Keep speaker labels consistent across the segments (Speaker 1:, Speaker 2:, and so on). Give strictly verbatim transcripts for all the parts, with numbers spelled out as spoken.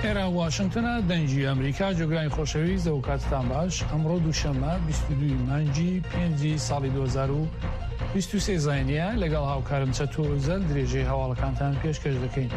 Speaker 1: ئێرە واشنگتنە دەنگی ئەمریکا جۆگرانی خۆشەویست و کاتتان باش ئەمڕۆ دووشەممە بیست و دوو مانگی پێنجی ساڵی دوو هەزار و بیست و سێ زاینیە لەگەڵ هاوکارم چەتۆ زەل درێژەی هەواڵەکانتان پێشکەش دەکەین.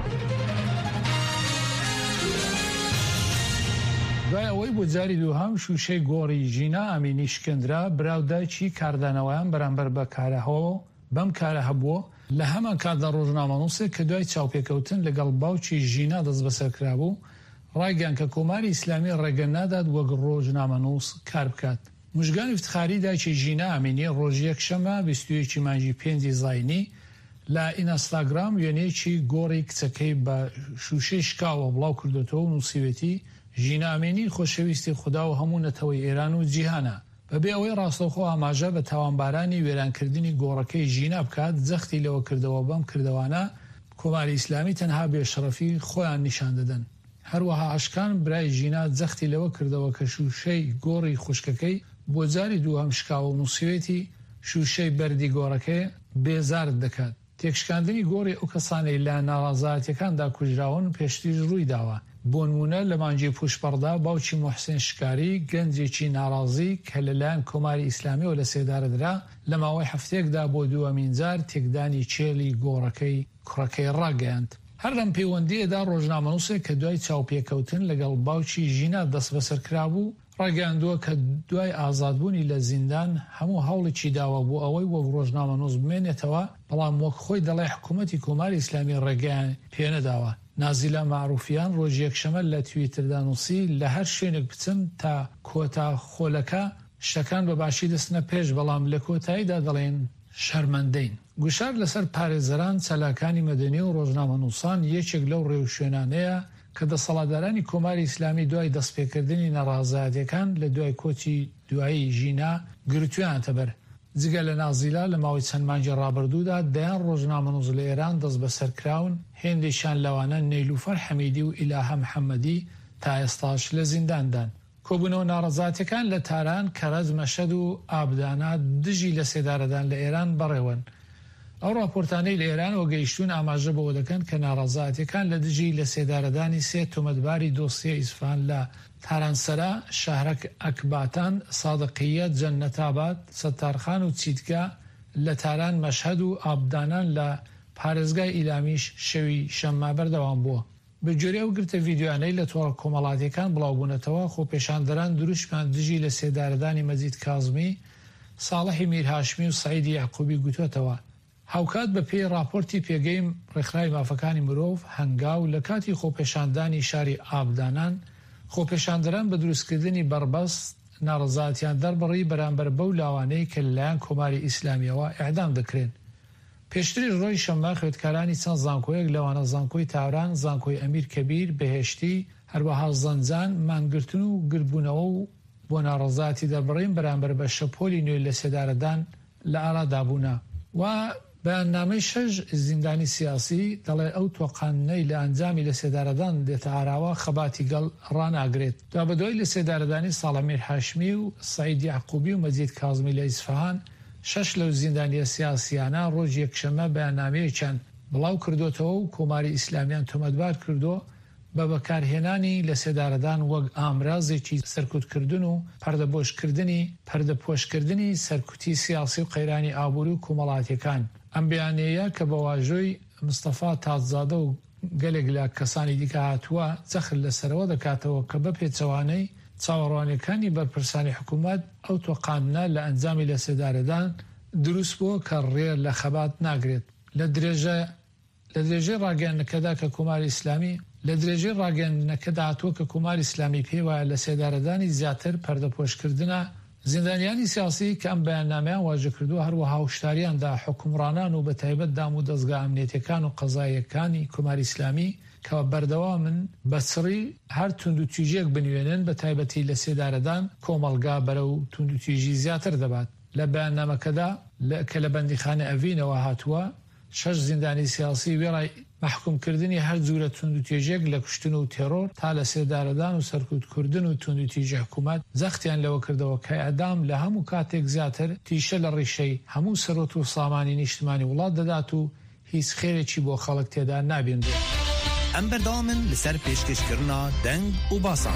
Speaker 1: دوای ئەوەی بۆ جاری دووهەم شوشەی گۆڕی ژینا ئەمینی شکندرا براودایکی کاردانەوەیان بەرامبەر بە کارەهەوە بەم کارە هەبووە لە هەمان کاتدا ڕۆژنامەنووسێک کە دوای چاوپێکەوتن لەگەڵ باوکی ژینا دەست بەسەرکرا بوو ڕایگەیان کە کۆماری ئیسلامی ڕێگە نادات وەک ڕۆژنامەنووس کار بکات. موژگانی افتخاری دایکی ژینا ئەمینی ڕۆژی یەکشەممە بیست و یەکی مانگی پێنجی زاینی لە ئینستاگرام وێنەیەکی گۆڕی کچەکەی بە شوشەی شکاوە بڵاو کردوتەوە و نووسیوێتی ژینا ئەمینی خۆشەویستی خوددا و هەموو نەتەوەی ئێران و جیهانە. بەبێ ئەوەی ڕاستەوخۆ ئاماژە بە تاوانبارانی وێرانکردنی گۆڕەکەی ژینا بکات جەختی لەوە کردەوە بەم کردەوانە کۆماری ئیسلامی تەنها بێشەڕەفی خۆیان نیشان دەدەن. هەروەها عاشقان برای ژینا جەختی لەوە کردەوە کە شوشەی گۆڕی خوشکەکەی بۆ جاری دووهەم شکاوە و نووسیوێتی شوشەی بەردی گۆڕەکەی بێزارت دەکات. تێکشکاندنی گۆڕی ئەو کەسانەی لە ناڕازایەتیەکاندا کوژراون پێشتریش ڕووی داوە. بۆ نمونە لە مانگی پوشپەڕدا باوکی موحسین شکاری گەنجێکی ناڕازی کە لەلایەن کۆماری ئیسلامیەوە لە سێدارەدرا لە ماوەی هەفتەیەکدا بۆ دووەمین جار تێکدانی چێلی گۆڕەکەی کوڕەکەی ڕاگەیاند. هەر لەم پەیوەندیەدا ڕۆژنامەنووسێک کە دوای چاوپێکەوتن لەگەڵ باوکی ژینا دەست بەسەرکرا بوو ڕاگەیاندووە کە دوای ئازادبوونی لە زیندان هەموو هەوڵێکی داوە بۆ ئەوەی وەک ڕۆژنامەنووس بمێنێتەوە بەڵام وەک خۆی دەڵێ حکوومەتی کۆماری ئیسلامی ڕێگەیان پێنەداوە. نازیلا معروفیان ڕۆژ یەکشەمە لە تویتردا نووسی لە هەر شوێنێک بچم تا کۆتا خۆلەکە شتەکان بەباشی دەستنە پێش بەڵام لە کۆتاییدا دەڵێن شەرمەندەین. گوشار لەسەر پارێزەران چالاکانی مەدەنی و ڕۆژنامەنووسان یەکێک لەو ڕێو شوێنانەیە کە دەسەڵاتدارانی کۆماری ئیسلامی دوای دەستپێکردنی نەڕازایەتیەکان لە دوای کۆچی دوایی ژینا گرتویانتە بەر. جگە لە نازیلا لە ماوەی چەند مانگی ڕابردوودا دەیان ڕۆژنامەنووس لە ئێران دەست بەسەرکراون هێندێکیان لەوانە نەیلوفەر حەمیدی و ئیلاهە محەممەدی تا ئێستاش لە زینداندان. کۆبوونەوە ناڕەزاتەکان لە تاران کەرەج مەشەد و ئابدانە دژی لە سێدارەدان لە ئێران بەڕێوەن. ئەو راپۆرتانەی لە ئێرانەوە گەیشتون ئاماژە بەوە دەکەن کە ناڕەزاتەکان لە دژی لە سێدارەدانی سێ تۆمەتباری دۆسیە ئیسفان لە تارانسەرا، شەهرەک ئەکباتان، سادقیە، جەنەتاباد، سەتارخان و چیتگا لە تاران مەشهەد و ئابدانان لە پارێزگای ئیلامیش شەوی شەممە بەردەوام بووە. بەگوێرە و گرتە ڤیدیۆیانەی لە تۆڕە کۆمەڵاتیەکان بڵاوبوونەتەوە خۆپێشاندەران دروشمان دژی لە سێدارەدانی مەجید کازمی، ساڵحی میرهاشمی و سعیدی یعقوبی گوتوتەوە. هاوکات بە پێی راپۆرتی پێگەی ڕێکخراوی مافەکانی مرۆڤ هەنگاو لە کاتی خۆپێشاندانی شاری ئابدانان خۆپێشاندەران بە دروستکردنی بربەست ناڕەزایەتیان دەربڕی بەرامبەر بەو لاوانەی کە لەلایەن کۆماری ئیسلامیەوە ئیعدام دەکرێن. پێشتری ڕۆژی شەممە خوێندکارانی چەند زانکۆیەک لەوانە زانکۆی تاوران، زانکۆی ئەمیر کەبیر، بەهێشتی، هەروەها زەنجان، مانگرتن و گربوونەوە و بۆ ناڕەزایەتی دەربڕین بەرامبەر بە شەپۆلی نوێی لە سێدارەدان لە ئارادابوونا. و بەیاننامەی شەش زیندانی سیاسی دەڵێ ئەو تۆقانەی لە ئەنجامی لە سێدارەدان دێتە ئاراوە خەباتی گەڵ ڕاناگرێت. دا بەدوای لە سێدارەدانی ساڵح میرهاشمی و سعید یعقوبی و مەجید کازمی لە ئیسفەهان شەش لەو زیندانیە سیاسیانە ڕۆژ یەکشەمە بەیاننامەیەکیان بڵاو کردوتەوە و کۆماری ئیسلامیان تۆمەتبار کردو بە بەکارهێنانی لە سێدارەدان وەک ئامرازێکی سەرکوتکردن و پەردەبۆشکردنی پەردەپۆشکردنی سەرکوتی سیاسی و قەیرانی ئابووری و کۆمەڵاتیەکان. ئەم بەیانەیە کە بە واژۆی مستەفا تاجزادە و گەلێک لە کەسانی دیکە هاتووە جەخت لەسەرەوە دەکاتەوە کە بە پێچەوانەی چاوەڕوانیەکانی بەرپرسانی حکوومەت ئەو تۆقانە لە ئەنجامی لە سێدارەدان دروست بووە کە ڕێ لە خەبات ناگرێت. لە درێژە لە درێژەی ڕاگەیاندنەکەدا کە کۆماری ئیسلامی لە درێژەی ڕاگەیاندنەکەدا هاتووە کە کۆماری ئیسلامی پێوایە لە سێدارەدانی زیاتر پەردەپۆشکردنە زیندانیانی سیاسی کە ئەم بەیاننامەیان واژە کردووە هەروەها هاوشتاریاندا حکومڕانان و بە تایبەت دام و دەستگا ئەمنیەتیەکان و قەزاییەکانی کۆماری ئیسلامی کە بەردەوامن بەچڕی هەر توندوتیژیەک بنوێنن بە تایبەتی لە سێدارەدان کۆمەڵگا بەرە و توندوتیژی زیاتر دەبات. لە بەیاننامەکەدا کە لە بەندیخانە ئەڤینەوە هاتووە شەش زیندانی سیاسی وێڕای محکومکردنی هەر جوورە توندوتیژێک لە کوشتن و تێرۆر تا لە سێدارەدان و سەرکوتکردن و توندوتیژی حکوومەت زەختیان لەوە کردەوە کە ئەدام لە هەموو کاتێک زیاتر تیشە لە ڕیشەی هەموو سەرۆت و سامانی نیشتمانی وڵات دەدات و هیچ خێرێکی بۆ خەڵک تێدا نابێنرێت.
Speaker 2: ام بردامن لسر پیشکش کرنا دنگ و باسان.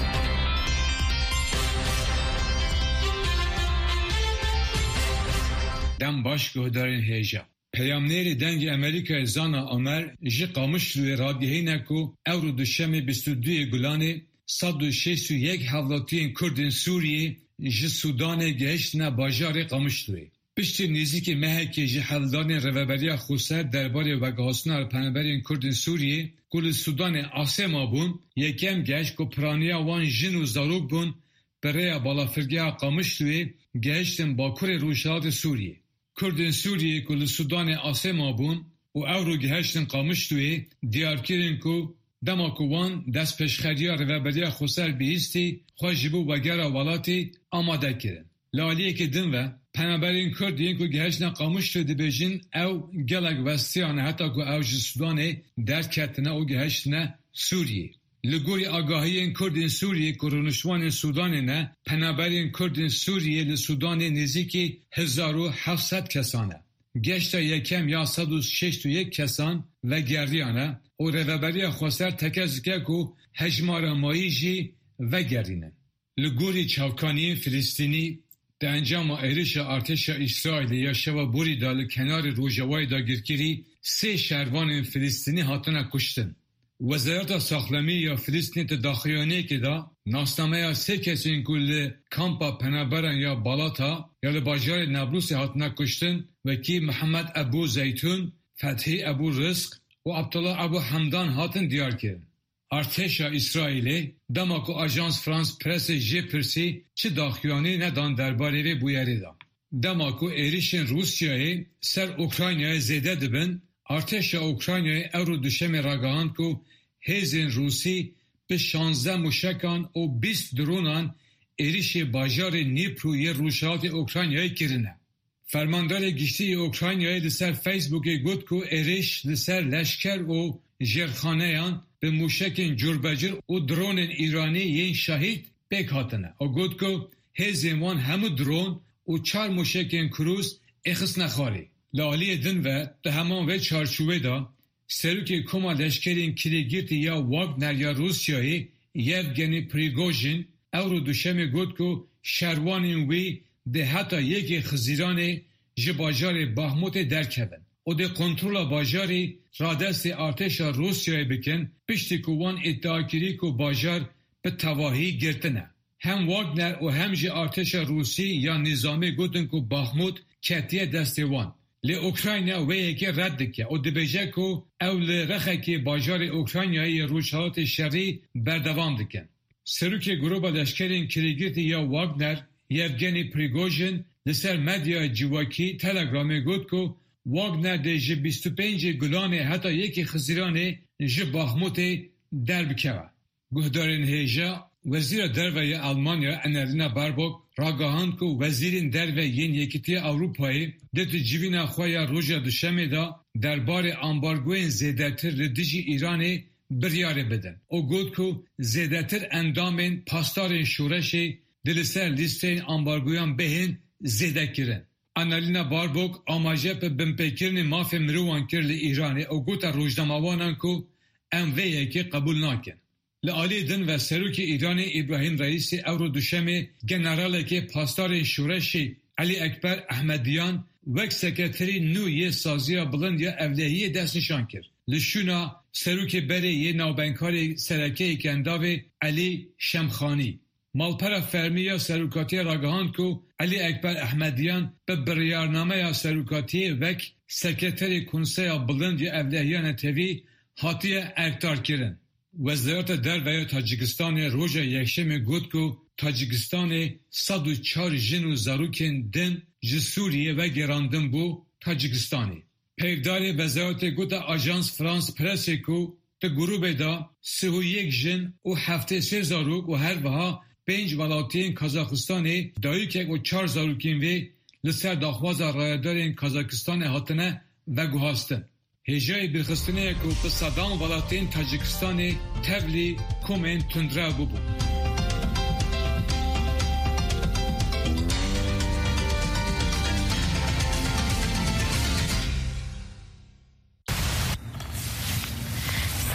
Speaker 3: دم باش گهدارین هیجا. پیامنری دنگ امریکا زانا عمر جی قامش روی رادیه نکو اورو دوشم بیست و دو گلانه صد و شصت و یک حولاتین کردین سوریه جی سودان گهشتنا باجار قامش روی. پشت نزدیک مهکی جی حلدان روابریا خوسر درباره وگهاسنا پنبرین کردین سوریه کل سودان آسما بون یکم گشت کو پرانیا وان جن و زاروک بون برای بالافرگیا قامش روی گهشتن باکور روشات سوریه. کردن سوریه کل سودان آسما بون و اورو گهشتن قامش روی دیار کرن کو دماکوان دست پشخریا روابریا خوسر بیستی خواجبو وگرا والاتی آماده کرن. لالیه که دن و پنابرین کردین که گهشتن قامش رو دبیجین او گلگ وستیانه حتی که او جسودانه درد کتنه او گهشتنه سوریه. لگوری آگاهی کردین سوریه که رونشوان سودانه نه پنابرین کردین سوریه لسودان نزدیکی هزار و هفتصد کسانه. گشت یکم یا صد و شصت و یک کسان و گریانه و روابری خواستر تکزکه که هجمار ماییجی و گرینه. لگوری چاوکانی فلسطینی در انجام ایرش ارتش اسرائیل یا شوا بوری دال کنار روجوای دا گرگیری سه شهروان فلسطینی هاتنا کشتن. وزارت ساخلمی یا فلسطین داخلیانی که دا ناسنامه سه کسین کل کامپا پنابران یا بالاتا یا لباجار نابلس هاتنا کشتن و کی محمد ابو زیتون، فتحی ابو رزق و عبدالله ابو حمدان هاتن دیار کردن. ارتش اسرائیلی دماکو آژانس فرانس پرس جی پرسی چه داخلیانی ندان درباره وی بویری دا. دماکو ایریشن روسیای سر اوکراینای زیده دبن ارتش اوکراینای اورو دوشم راگاهان کو هیزن روسی به شانزده موشکان و بیست درونان ایریش باجار نیپروی روشات اوکراینای کرنه. فرماندار گشتی اوکراینای لسر فیسبوک گوت کو ایریش لسر لشکر و جرخانهان به موشکین جربجر و درون ایرانی یین شهید بک هاتنه. و گوت کو هیزن وان همو درون و چار موشکین کروز اخص نخاری. لالی دن و ده همان و چارچوبه دا سروک کما لشکرین کلیگیرتی یا واگنر یا روسیایی یفگنی پریگوژین اورو دوشم گوت کو شروانین وی ده حتی یکی خزیران جباجار باهموت درکبن و ده کنترول باجاری را دست ارتش روسیایی بکن پشتی کوان ادعاکری کو باجار به تواهی گرتنه. هم واگنر و هم جی ارتش روسی یا نظامی گوتن کو باهموت کتیه دستوان. لی اوکراینیا وی که رد که و دبیجه که اول رخه که باجار اوکراینیایی روشات شری بردوام دکن. سروک گروه لشکرین کلیگیرتی یا واگنر یفگنی پریگوژین لسر مدیا جواکی تلگرامی گود که واگنر ده جه بیست و پنج گلانه حتی یکی خزیرانه جه باهموت در بکوه. گهدارین هیجا وزیر دروی آلمانیا انرینا باربوک راگاهان که وزیرین دروی ین یکیتی اروپایی دت جیوینا خویا روژا دوشمه دا دربار امبارگوین زیدتر ردیجی ایرانی بریاره بدن. او گود که زیدتر اندامین پاسدارین شورشی دلسر لیستین امبارگویان بهین زیده کرن. انرینا باربوک آماجه په بمپیکرن مافی مروان کرلی ایرانی او گوتا روجناموانان که ام ویه که قبول ناکن. لعالی دن و سروک ایرانی ابراهیم رئیسی اورو دوشمه جنرال که پاسدار شورشی علی اکبر احمدیان وک سکرتری نوی سازیا بلند یا اولیهی دست نشان کرد. لشونا سروک بری یه نوبنکاری سرکه کنداو علی شمخانی. مالپرا فرمی یا سروکاتی راگهان کو علی اکبر احمدیان به بریارنامه یا سروکاتی وک سکرتری کنسیا بلند یا اولیهیان تیوی حاطی اکتار کرن. وزارت دروی تاجیکستان روژا یکشم گفت که تاجیکستان صد و چهار جن و زاروکین دن جه سوریه و گراندن بو تاجیکستانی. پیگدار وزارت گفت آژانس فرانس پرسی که ده گروه دا سه و یک جن و هفته سه زاروک و هر وها پنج ولاتین کازاخستانی دایوکک و چهار زاروکین وی لسر داخواز رایدارین کازاکستان هاتنه و گوهاستن. هجای برخستنه که به صدام ولاتین تاجیکستان تبلی کومن تندرا ببو.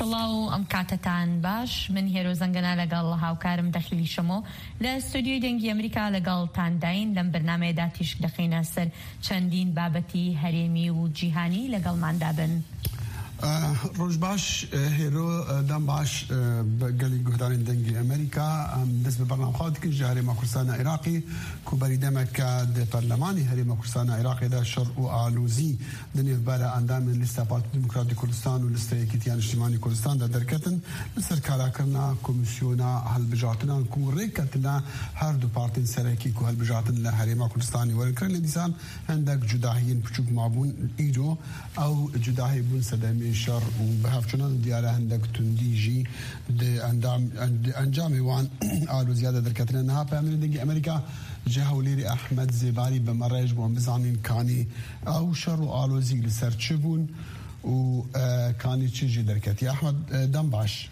Speaker 4: سڵاو ئەم کاتتان باش من هێرۆ زەنگەنە لەگەڵ هاوکارم دەخیلی شەمۆ لە ستودیۆی دەنگی ئەمریکا لەگەڵتانداین لەم بەرنامەیەدا تیشک دەخینە سەر چەندین بابەتی هەرێمی و جیهانی لەگەڵماندا بن.
Speaker 5: روز باش هیرو دم باش بقلی گهدارین دنگی امریکا دست به برنامه خواهد که جهری مکرسان عراقی که بریدم که ده پرلمانی هری مکرسان عراقی ده شر و آلوزی دنیف برای اندام لیست پارتی دموکراتی کردستان و لیست یکیتیان اجتماعی کردستان ده درکتن لسر کارا کرنا کمیسیونا هل بجاتنا کو ریکتنا هر دو پارتین سرکی که هل بجاتن لهری مکرستانی ورکر لدیسان هندک جداهین پچوک مابون ایجو او جداهی بون سدمی شر و بهافچنان دیاره هندک تندیجی ده اندام انجام وان آلو زیاده درکتنا نها پیامین دنگی امریکا جهوليري احمد زباري بمراج بون بزانين كاني او شر آلوزي لسر چبون و كاني چجي دركت يا احمد دمباش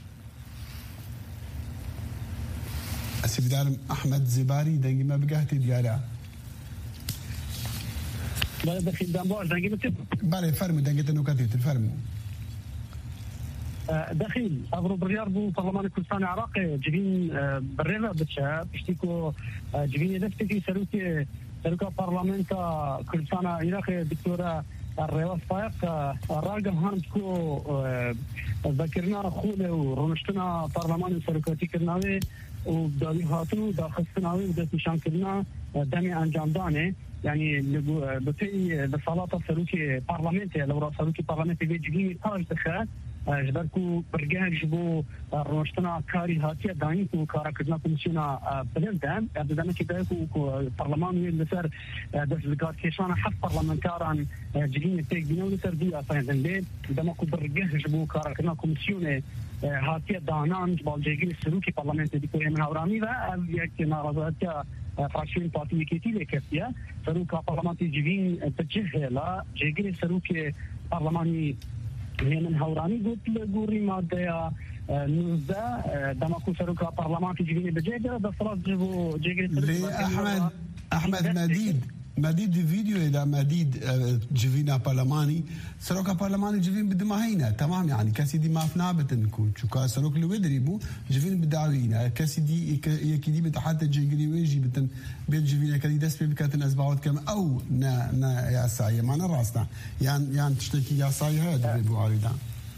Speaker 5: اسي بدارم احمد زباري دنگي ما بقاهتي ديارة
Speaker 6: بله دخيل دمباش دنگي بتب
Speaker 5: بله فرمو دنگي تنوكاتيت الفرمو
Speaker 6: دخيل أبرو بريار بو برلمان كردستان العراق جبين بريفا بتشا بشتيكو جبين دفتي سروكي سروكا برلمانتا كردستان العراق دكتورة الرواس فايق راقم هانتكو ذكرنا خوله ورونشتنا برلمان سروكاتي كرناوي ودالي هاتو داخستناوي ودست نشان كرنا دمي انجام دانه يعني بتي بصلاة سروكي برلمانتي لو رأى سروكي برلمانتي بيجبين تاج دخل جبركو برجاج بو روشتنا كاري هاتيا داين كو كارا كدنا كوميسيونا بلندان ابدا كده كو برلمان لسر دس لقات كيشانا حف برلمانكاران جيين تيك بينو لسر دي اصلا دليل دما كو برجاج بو كارا كدنا كوميسيونا هاتيا دانان جبال جيجي سلوكي برلمان دي كو من هورامي و يك ناراضاتيا فراكشن بارتي كيتي لكتيا سلوكا برلمانتي جيين تجه لا جيجي سلوكي برلماني هي من هوراني قلت لقوري مادة نوزة دماكو سروكا برلمان في جيجيني بجيجة ده صلاة جيبو جيجيني
Speaker 5: أحمد أحمد مديد مديد فيديو إذا مديد جيفينا برلماني سروكا برلماني جيفين بدماهينا تمام يعني كاسي دي ما فنابت نكون شو كا سروك اللي ودريبو جيفين بدعوينا كاسي دي يكيدي بتحت جيجري ويجي بتن بين جيفينا كدي دس بكاتن أسبوعات كم أو نا نا يا ساية ما نراسنا يعني يعني تشتكي يا ساية هذا بيبو عريضان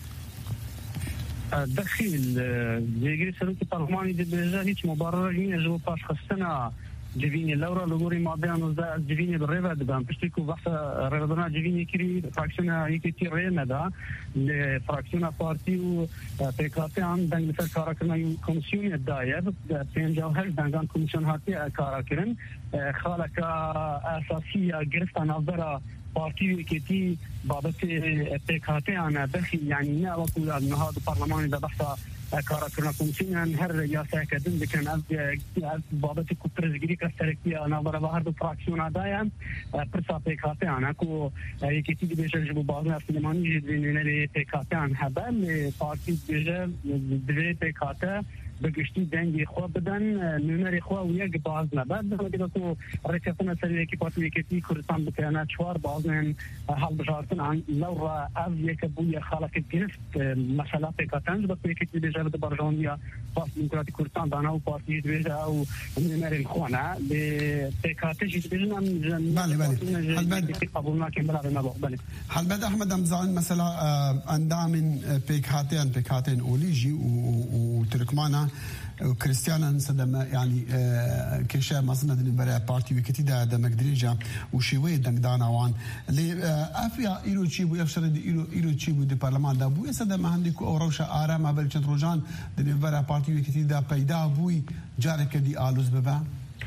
Speaker 6: دخيل جيجري سروكي برلماني دي بجاه هيك مبرر يجب باش خستنا جيفيني لورا لغوري ماديان وزا جيفيني بالريفا دبان بشتكو بحث ريفادنا جيفيني كري فراكشنا يكتي ريما دا لفراكشنا بارتي و بيكاتي عن دنگ لسر كارا كرنا كومسيون الداير بينجاو هل دنگان كومسيون هاتي كارا كرن خالك اساسية گرفتا نظرة بارتي يكتي بابت بيكاتي عن بخي يعني نا وكو نهاد برلماني دا بحث کارا کرنا کمیسیون هر ریاسته کردن بکن از از بابت کوپرزگیری کسترکی آن برای هر دو فراکسیون دایم پرسا پیکاته آن کو یکی چیزی بیشتر جبو باز نفسیمانی جدی پیکاته آن هبل پارتی بیشتر دوی پیکاته بگشتی دنگی خواب بدن نمره خواه و یک باز نبود بگه تو رکستن سری که پارتی یکی کردستان بکنه چوار بازن حال بشارتن عن لورا از یک بوی خالق گرفت مسئله پیکاتن بس یکی چیزی بیشتر به برجانیا پارتی دموکراتی کردستان دانا و پارتی بیشتر او نمره خوانه به پیکاته چیزی بیشتر
Speaker 5: بله بله
Speaker 6: حلبت قبول نکن بله نبود بله
Speaker 5: حلبت احمد امزان مثلا اندام پیکاتن پیکاتن اولیجی و ترکمانا كريستيانا سدم يعني كيشا مصنع برا بارتي وكتي دا دا مقدريجا وشيوي دنگ دانا وان لي افيا ايرو تشيبو يفشر ايرو ايرو تشيبو دي برلمان دا بو سدم عندكو اوروشا ارا ما بل چند روجان دني برا بارتي وكتي دا پیدا بوي جارك دي آلوز ببا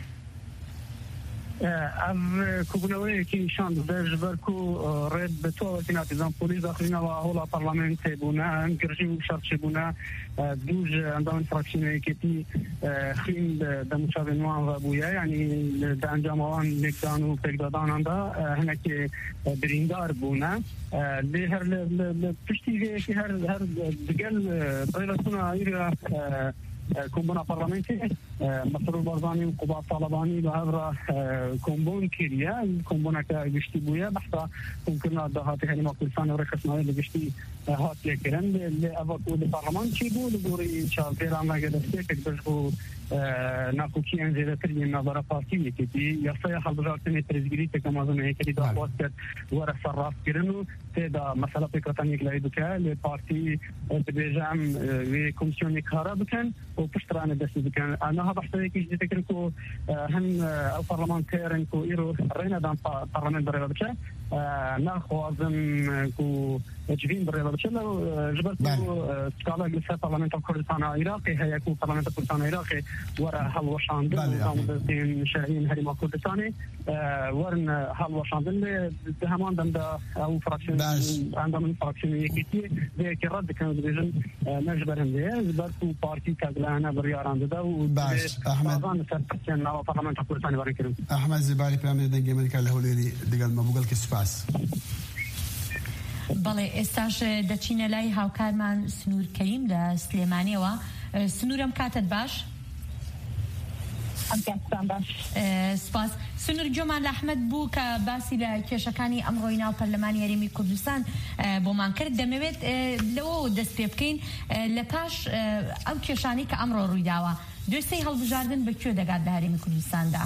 Speaker 6: از کوبنوی که شان درج برکو رد به تو وقتی نزدیک پلیس داخلینا و حالا پارلمانت بونا گرجی و شرط بونا دوج اندام فراکشنی که تی خیم دموشاب نوان و بویا یعنی دانجام وان لکدان و پکدادان اندا هنک بریندار بونا لی هر پشتی که هر هر دگل برای سنا ایرا كومبونا برلمانتي مسرور بارزاني وقباط طالباني بهذا كومبون كيريا كومبونا كجشتي بويا بحثا ممكن هاتي هني ما كل سنة ورخص ناوي لجشتي هات لكرن لأبطو البرلمان شيبو لغوري شالتير عما قد استيقظ بشبو ناقوشي انزيدة ترجي النظارة بارتية كتي يصيح البجارتني ترزقريتي كما ظن هيك دي دعوات ورا الصراف كرنو تيدا مسألة فكرتانيك لايدوكا لبارتي بيجام وكومسيوني كهارا بكن وبشتراني بس بكن أنا هبحث هيك جدي تكرنكو هم أو برلمان كيرنكو إيرو رينا دام برلمان بريبا بكا ناخوازم كو جبين بريبا بكا لو جبرتو تقالا جلسة برلمان كردستان عراقي هيا كو برلمان كردستان عراقي ورا هالوشاندن ونظام شاهين هريما كردستاني ورن هالوشاندن همان دم او فراكشن عندهم فراكشن يكتي ذيك الرد كانوا ديجن نجبرهم ذي زبرتو بارتي كاغلانا برياران ذا
Speaker 5: باش احمد
Speaker 6: كان او برلمان كردستاني وريكرم
Speaker 5: احمد زبالي برامج دنگ امریکا له ولي دگل مبوغل کسپاس
Speaker 4: بەڵێ ئێستاش دەچینە لای هاوکارمان سنوور کەریم لە سلێمانیەوە. سنوورم کاتت باش؟
Speaker 7: ئەم کاتتان باش.
Speaker 4: سپاس. سنوور جۆمان لە ئەحمەد بوو کە باسی لە کێشەکانی ئەمڕۆی ناو پەرلەمانی هەرێمی کوردستان بۆمان کرد. دەمەوێت لەوە دەست پێ بکەین لە پاش ئەو کێشانی کە ئەمڕۆ ڕوویداوە دوێسەی هەڵبژاردن بەکوێ دەگات لە هەرێمی کوردستاندا؟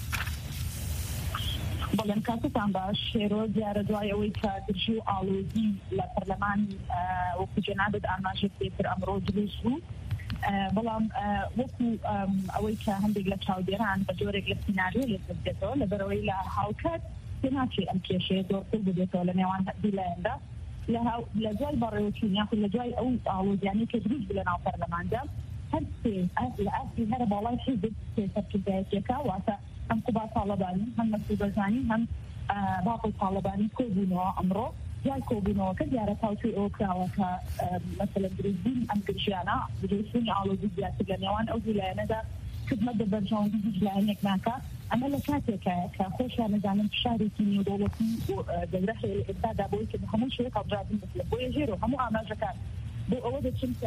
Speaker 7: بەڵێم کاتتان باش. شێرۆ دیارە دوای ئەوەی کە درژی و ئاڵۆزی لە پەرلەمانی وەکو جەنابەت ئاماژە پێتر ئەمڕۆ دروست بوو، بەڵام وەکو ئەوەی کە هەندێک لە چاودێران بە جۆرێک لە سیناریۆ لێتر بێتەوە لەبەرەوەی لە هاوکات پێ ناچێت ئەم کێشەیە زۆرتر ببێتەوە لە نێوان هەردوو لایەندا لە دوای بەڕێوەچوون یاخود لە دوای ئەو ئاڵۆزیانەی کە دروست بوو لە ناو پەرلەماندا هەر سێ لە ئاستی هەرە باڵای حیزب سەرکردایەتیەکە واتە هم قبا طالبانی هم مسعود بارزانی هم باقی طالبانی کۆبوونەوە ئەمڕۆ جای کۆبوونەوە کە دیارە تاوتوی ئەوە کراوە کە مەسەلەن دروستبوون ئەم گرژیانە دروستبوونی ئاڵۆزی زیاتر لە نێوان ئەو دوو لایەنەدا خدمەت بەبەرچاوی هیچ لایەنێک ناکات. ئەمە لە کاتێکە کە خۆشیان نەزانن فشارێکی نێودەوڵەتی گەورە هەیە لە ئێستادا بۆی کە هەموو شوێک هەڵبژاردن بکرێت بۆیە ژێرۆ هەموو ئاماژەکان بۆ ئەوە دەچن کە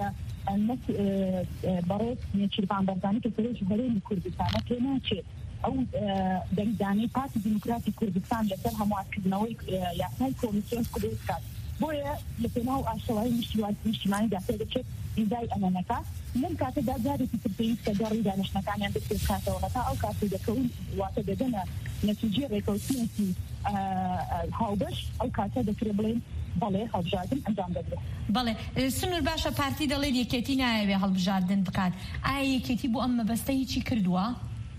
Speaker 7: بەڕێز نێچیروان بەرزانی کە سەرۆکی هەرێمی کوردستانە پێ ناچێت ئەو دەنگدانەی پارتی دیموکراتی کوردستان لەسەر هەموارکردنەوەی یاسای کۆمیسیۆن قبول بکات. بۆیە لە پێناو ئاشتەوایی نیشتیمانیدا پێ دەچێت ئیمزای ئەمانەکە لەم کاتەدا جارێکی تر پێویست کە گەڕی دانیشتەکانیان بێت بکاتەوە تا ئەو کاتی دەکەون واتە دەدەنە نەتیجەی ڕێکەوتنێکی هاوبەش ئەو کاتە دەکرێت بڵێن بەڵێ هەڵبژاردن ئەنجام بدرێت.
Speaker 4: بەڵێ سنوور باشە پارتی دەڵێت یەکێتی نایەوێ هەڵبژاردن بکات. ئایا یەکێتی بۆ ئەم مەبەستە هیچی کردووە؟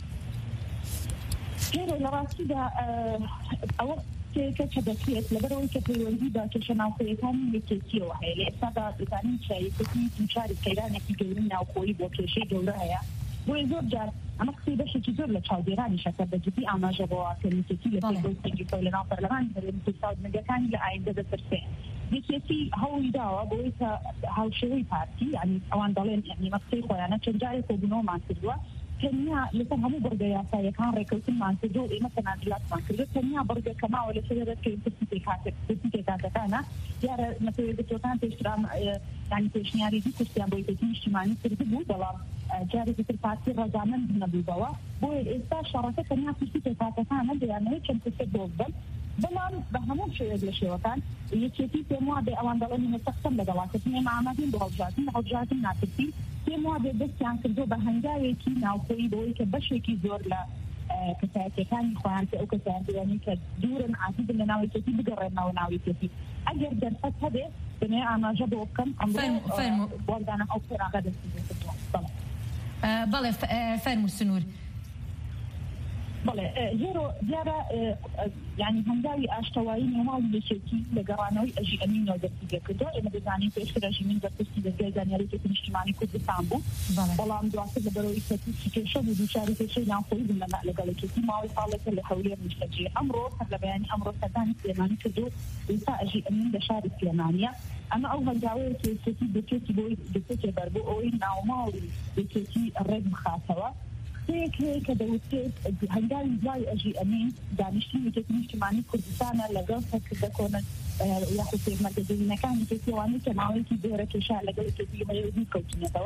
Speaker 7: جێرە لە ڕاستیدا ئەوە کە کە دەکرێت لەبەرەوەی کە پەیوەندی بە کێشە ناوخۆیەکانی یەکێتیەوە هەیە لە ئێستادا دەزانین یەکێتی دوچاری کەیرانێکی گەورەی ناوخۆیی بۆ کێشەی گەورە هەیە. بۆیە زۆر جار ئەمە قسەی بەشێکی زۆر لە چاودێرانی شەکە بەجددی ئاماژە بۆەوە کە یەکێتی لە پێی لە ناو پەرلەمانی هەرێمی کوردستان لە ئایندە دەبترسێن. یەکێتی هەوڵی داوە بۆی کە هاوشێوەی پارتی یعنی ئەوان دەڵێن یعنی مەقسەی خۆیانە چەند جارێک کۆبوونەوەمان کردووە تەنیا لەسەر هەموو بەرگە یاساییەکان ڕێکەوتنمان کردو و ئێمە تەنازلاتمان کردو تەنیا بەرگە کەماوە لەسەر دەکەین پرسی تێکاتەکانە دیارە مەسەوێتەکان پێشتران یانی پێشنیارێتی کورسیان بۆ یەکێتی نیشتیمانی کرد بوو بەڵام جارێکی تر پارتی ڕەزامەند نەبووبەوە بۆیە ئێستا شەڕەکە تەنیا پرسی تێکاتەکانە دەیانەوێت چەند کورسێک بۆ بدەن بەڵام بە هەموو شێوەیەک لە شێوەکان یەکێتی پێم وا بێ ئەوان دەڵێن مەسەختەم لەگەڵاکردن ئێمە ئامادەین بۆ هەڵبژاردن هەڵبژاردن ناکردین پێم وا بێ دەستیان کردو بە هەنگاوێکی ناوخۆیی بۆی کە بەشێکی زۆر لە کەسایەتیەکانی خۆیان کە ئەو کەسایەتیانی کە دوورن عاتیدن لە ناو یەکێتی بگەڕێنەوە ناو یەکێتی ئەگەر دەرفەت هەبێ بنێ ئاماژە بۆ بکەم ئەمڕۆ وەردانە ئەو پێراغە دەستی
Speaker 4: بەڵێ فەرموو سنوور.
Speaker 7: بەڵێ زۆرۆ دیارە یعنی هەنگاوی ئاشتەوایی نێماڵی یەکێتی لە گەڕانەوەی ئەژی ئەمینەوە دەستی پێکردووە. ئێمە دەزانین پێشتر ئەژیمین دەستی دەستگای زانیاریەتی نیشتیمانی کوردستان بوو بەڵام دواتر لەبەرەوەی کەسی کێشە بوو دووچاری کێشەی ناوخۆیی بوون لەگەڵ یەکێتی ماوەی ساڵێکە لە هەولێر نیشتەجێ ئەمڕۆ هەر لە بەیانی ئەمڕۆ سەردانی سلێمانی کردو ئێستا ئەژی ئەمین لە شاری سلێمانیە. ئەمە ئەو هەنگاوەیە کە یەکێتی دەچێتی بۆی دەچێتێ بەر بۆ ئەوەی ناوماڵی یەکێتی ڕێک بخاتەوە. هيك هيك دوتيت هنجاوي زاي أجي أمين دانشتي يجت نشتماني كردستان لقصة كذا كنا ياخذ في مركزي مكان يجت يواني كماوي كبيرة كشاء لقول كذي ما يودي كوتشنا توا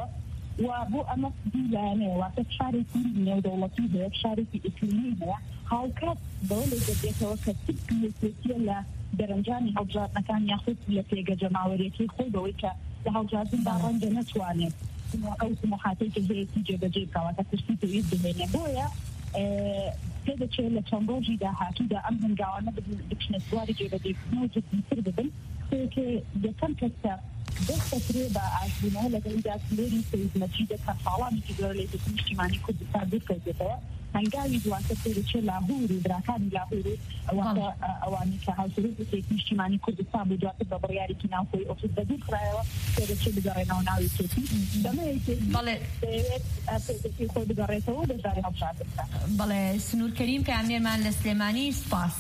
Speaker 7: وبو أما ديلانه وتشارك من دولتي هي تشارك إقليمية هاوكات دولة جديدة وكتب كيسية درنجاني هاوجات مكان ياخذ لتيجا جماعوريتي خود ويكا لهاوجات دارنجة نتواني أو سموحاتي هي تيجي بجيبك وتكسيته يده بويا كذا شيء لتنبوجي ده هاتودا أمهم قاوانا بكشنا سواري جيبا ديك موجود مصر بدل كي يكم كسر بس تقريبا عشرين لكن جات ليري سيد مجيدة كفالاني كدور ليتي اجتماعي كود سابق كذا هنقاوي دوان تقريبا شيء لاهوري براكاني لاهوري وقت أواني كهاوسري سيد اجتماعي كود سابق دوات ببرياري كناو كوي أوفيس بديل خرايوة كذا شيء بجارينا وناوي كيتي دمي يتي سيد في خود بجاريته وبجاري هبشات
Speaker 4: بله سنور كريم كعمير مان لسليماني سپاس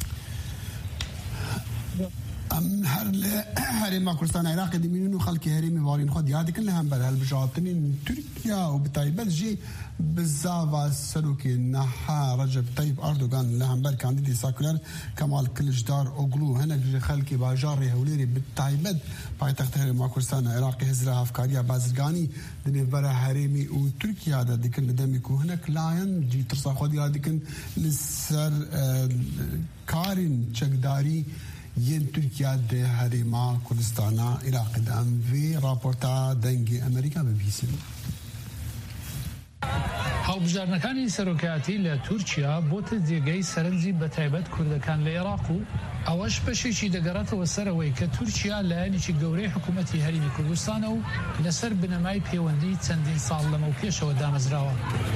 Speaker 5: ام هر هرم كردستان العراق دمينو خلق هرم وارين خد ياد كلهم بل هالبجاتنين تركيا وبتايبل جي بزاف سلوك نحا رجب طيب اردوغان لهم بل كانديدي ساكولار كمال كلجدار اوغلو هنا خلق باجار هوليري بالتايبد بايتخت هرم كردستان العراق هزرا افكاريا بازرغاني دني برا هرمي وتركيا دا ديكن دميكو هناك لاين جي ترصا خد ياد ديكن لسر كارين چقداري ين تركيا ده هرما كردستانا عراق دام في رابورتا دنگي امريكا ببيسي
Speaker 1: هەڵبژارنەکانی سەرۆکایەتی لە تورکیا بۆتە جێگەی سەرنجی بەتایبەت کوردەکان لە عێراق و ئەوەش بەشێکی دەگەڕێتەوە سەرەوەی کە تورکیا لایەنێکی گەورەی حکوومەتی هەرێمی کوردستانە و لەسەر بنەمای پەیوەندی چەندین ساڵ لەمە و پێشەوە دامەزراوە.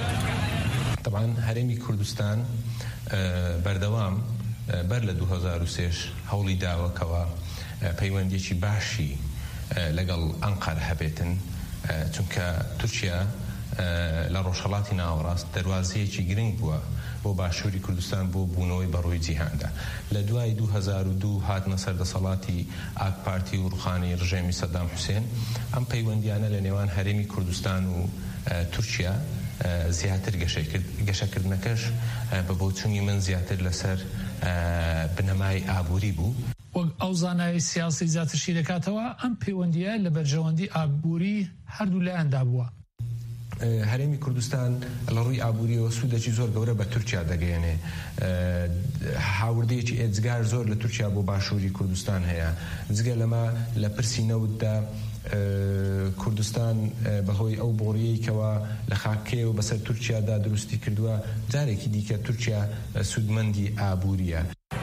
Speaker 8: طبعا هەرێمی کوردستان بەردەوام بەر لە دوو هەزار و سێ هەوڵی داوەکەوە پەیوەندیەکی باشی لەگەڵ ئەنقەرە هەبێتن چونکە تورکیا لە ڕۆژهەڵاتی ناوەڕاست دەواازەیەکی گرنگ بووە بۆ باشووری کوردستان بۆ بوونەوەی بەڕووی جیهاندا. لە دوای دوو هەزار و دوو هاتنە سەردەسەڵاتی ئاک پارتی و ڕوخانی ڕژێمی سەدام حوسێن ئەم پەیوەندیانە لە نێوان هەرێمی کوردستان و تورکیا زیاتر گەشەکردنەکەش بە بۆچوونی من زیاتر لەسەر بنەمای ئابووری بوو.
Speaker 1: وەک ئەو زانایە سیاسی زیاترشی دەکاتەوە ئەم پەیوەندیە لە بەرژەوەندی ئابووری هەردوو لایەندا بووە.
Speaker 8: هەرێمی کوردستان لە ڕووی ئابووریەوە سوودێکی زۆر گەورە بە تورکیا دەگەیەنێ. هاوردەیەکی ئێجگار زۆر لە تورکیا بۆ باشووری کوردستان هەیە. جگە لەمە لە پرسی نەوتدا کوردستان بەهۆی ئەو بۆڕیەیەکەوە لە خاکێ و بەسەر تورکیادا دروستی کردووە جارێکی دیکە تورکیا سوودمەندی ئابووریە.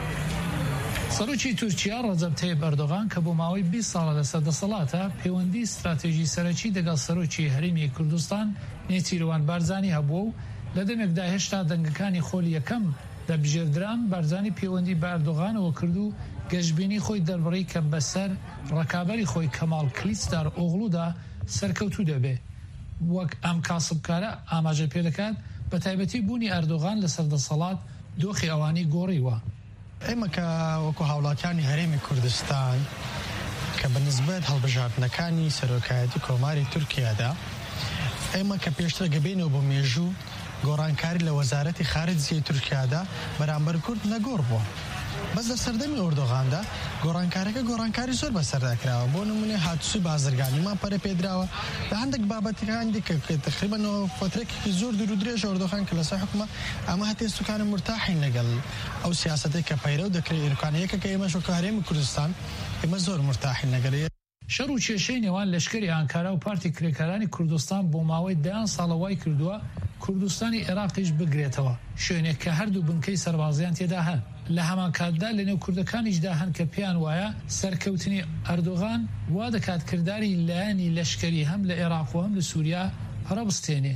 Speaker 1: سەرۆکی تورکیا ڕەجەب تەیب ئەردۆغان کە بۆ ماوەی بیست ساڵە لە سەردەسەڵاتە پەیوەندی استراتێژی سەرەکی لەگەڵ سەرۆکی هەرێمی کوردستان نێچیروان بارزانی هەبووە و لە دەمێکدا هێشتا دەنگەکانی خۆلی یەکەم دەبژێردران بارزانی پەیوەندی بە ئەردۆغانەوە کرد و گەشتبینی خۆی دەربڕی کە بەسەر ڕکابەری خۆی کەماڵ کلیچدار ئۆغڵوودا سەرکەوتوو دەبێ. وەک ئەم کاسبکارە ئاماژە پێ دەکات بە تایبەتی بوونی ئەردۆغان لە سەردەسەڵات دۆخی ئەوانی گۆڕیوە.
Speaker 9: ئێمە کە وەکو هاوڵاتیانی هەرێمی کوردستان کە بەنسبەت هەڵبژاردنەکانی سەرۆکایەتی کۆماری تورکیادا ئێمە کە پێشتر گەبێنەوە بۆ مێژوو گۆڕانکاری لە وەزارەتی خارجیەی تورکیادا بەرامبەر کورد نەگۆڕ بووە. بەس لە سەردەمی ئۆردۆغاندا گۆڕانکارەکە گۆڕانکاری زۆر بەسەرداکراوە. بۆ نمونێ هاتووسی بازرگانیمان پەرە پێدراوە لە هەندێک بابەتەکان دیکە تقریبەنەوە فترێکی زۆر دوور و درێژ ئۆردۆغان کە لەسەر حکومە ئەمە هەتێستوکانە مرتاحین لەگەڵ ئەو سیاسەتەی کە پەیرە و دەکرێت ئێرکانەیەکە کە ئێمەش وەکو هەرێمی کوردستان ئێمە زۆر مرتاحین لەگەڵ.
Speaker 1: شەڕ و کێشەی نێوان لەشکری ئانکارا و پارتی کرێکارانی کوردستان بۆ ماوەی دەیان ساڵە وای کردووە کوردستانی عێراقیش بگرێتەوە شوێنێک کە هەردوو بنکەی سەربازیان تێدا هەن. لە هەمان کاتدا لە نێو کوردەکانیشدا هەن کە پێیان وایە سەرکەوتنی ئەردۆغان وا دەکات کردداری لایەنی لەشکری هەم لە عێراق و هەم لە سووریا هەڕەبستێنێ.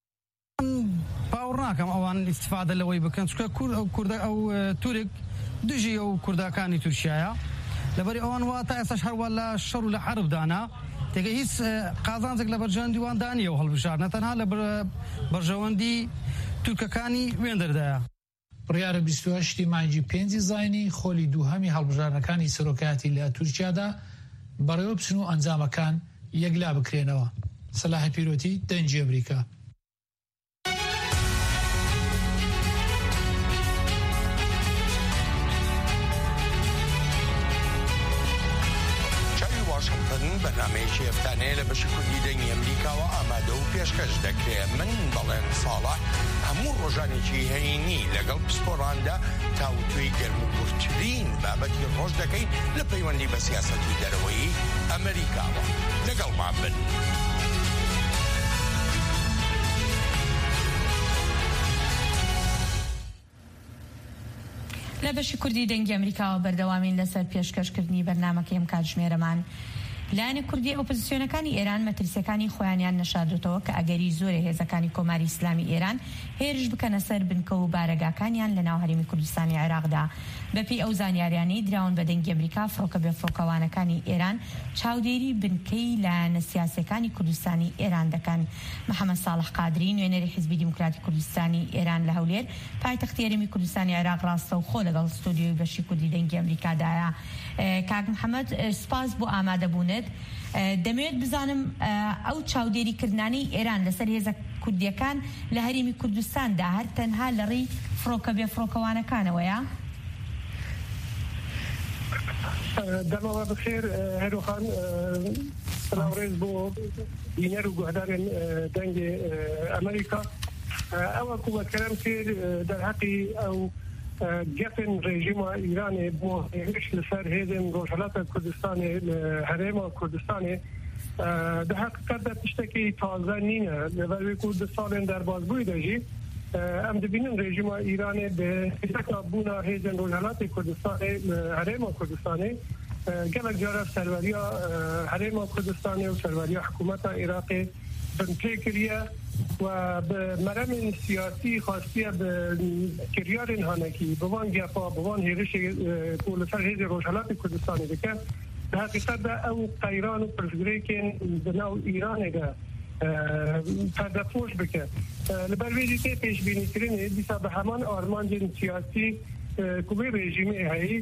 Speaker 10: باوەڕ ناکەم ئەوان ئیستیفادە لەوەی بکەن چونکە کورد ئەو کوردە ئەو تورک دژی ئەو کوردەکانی تورکیایە لەبەری ئەوان واتە ئێستاش هەروە لە شەڕ و لە حەربدانا تێگە هیچ قازانجێک لە بەرژەوەندی وان دانیە و هەڵبژاردنە تەنها لە بەرژەوەندی تورکەکانی وێن دەردایە.
Speaker 1: بڕیارە بیست و هەشتی مانگی پێنجی زاینی خۆلی دووهەمی هەڵبژاردنەکانی سەرۆکایەتی لە تورکیادا بەڕێوە بچن و ئەنجامەکان یەکلا بکرێنەوە. سەلاحی پیرۆتی دەنگی ئەمریکا.
Speaker 11: واشنطن برنامه‌ی ئەفتانەیە لە بەشی کوردی دەنگی ئەمریکاوە ئامادە و پێشکەش دەکرێت. من بەڵێن ساڵح هەموو ڕۆژانێکی هەینی لەگەڵ پسپۆڕاندا تاوتوێی گەرموگورترین بابەتی ڕۆژ دەکەین لە پەیوەندی بە سیاسەتی دەرەوەی ئەمریکاوە. لەگەڵمان بن.
Speaker 4: لە بەشی کوردی دەنگی ئەمریکاوە بەردەوامین لەسەر پێشکەشکردنی بەرنامەکەی ئەم کاتژمێرەمان. لایەنە کوردی ئۆپۆزیسیۆنەکانی ئێران مەترسیەکانی خۆیانیان نەشاردوتەوە کە ئەگەری زۆرە هێزەکانی کۆماری ئیسلامی ئێران هێرش بکەنە سەر بنکە و بارەگاکانیان لە ناو هەرێمی کوردستانی عێراقدا. بەپێی ئەو زانیاریانەی دراون بە دەنگی ئەمریکا فڕۆکە بێفڕۆکەوانەکانی ئێران چاودێری بنکەی لایەنە سیاسیەکانی کوردستانی ئێران دەکەن. محەممەد ساڵح قادری نوێنەری حیزبی دیموکراتی کوردستانی ئێران لە هەولێر پایتەختی هەرێمی کوردستانی عێراق ڕاستە و خۆ لەگەڵ ستۆدیۆی بەشی کوردی دەنگی ئەمریکادایە. کاک محەممەد سپاس بۆ ئامادەبوونت. دەمەوێت بزانم ئەو چاودێریکردنانی ئێران لەسەر هێزە کوردیەکان لە هەرێمی کوردستاندا هەر تەنها لە ڕێی فڕۆکە بێفڕۆکەوانەکانەوەیە؟
Speaker 12: دەمەوە بخێر هەروخان سلااوڕێز بۆ بینەر و گوهدارێن دەنگی ئەمریکا. ئەوە کوبەتکەرم کرد دەرهەقی ئەو گەفن ڕێژیما ئیرانێ بۆ هێرش لەسەر هێزن ڕۆژهەڵاتە کوردستانی هەرێما کوردستانی دە حقیقەتدا تشتێکی تازە نینە لەبەر کوردستانên derbasbûyî de jî em dibînin rejima Îranê bi hêzeka bûna hêzên Rojhilatê Kurdistanê herêma Kurdistanê gelek cara serveriya herêma Kurdistanê û serveriya hikûmeta Iraqê bin pê kiriye و به مرمین سیاسی خاصیه به کریارین هانکی بوان گفا بوان هیرش پولسر هیز روشالات کردستانی بکن به حقیقت ده او قیران و پرسگری که بناو ایرانه ده پردفوش بکن لبرویجی که پیش بینی کرنه دیسا به همان آرمانجین سیاسی کوبه رژیمی هایی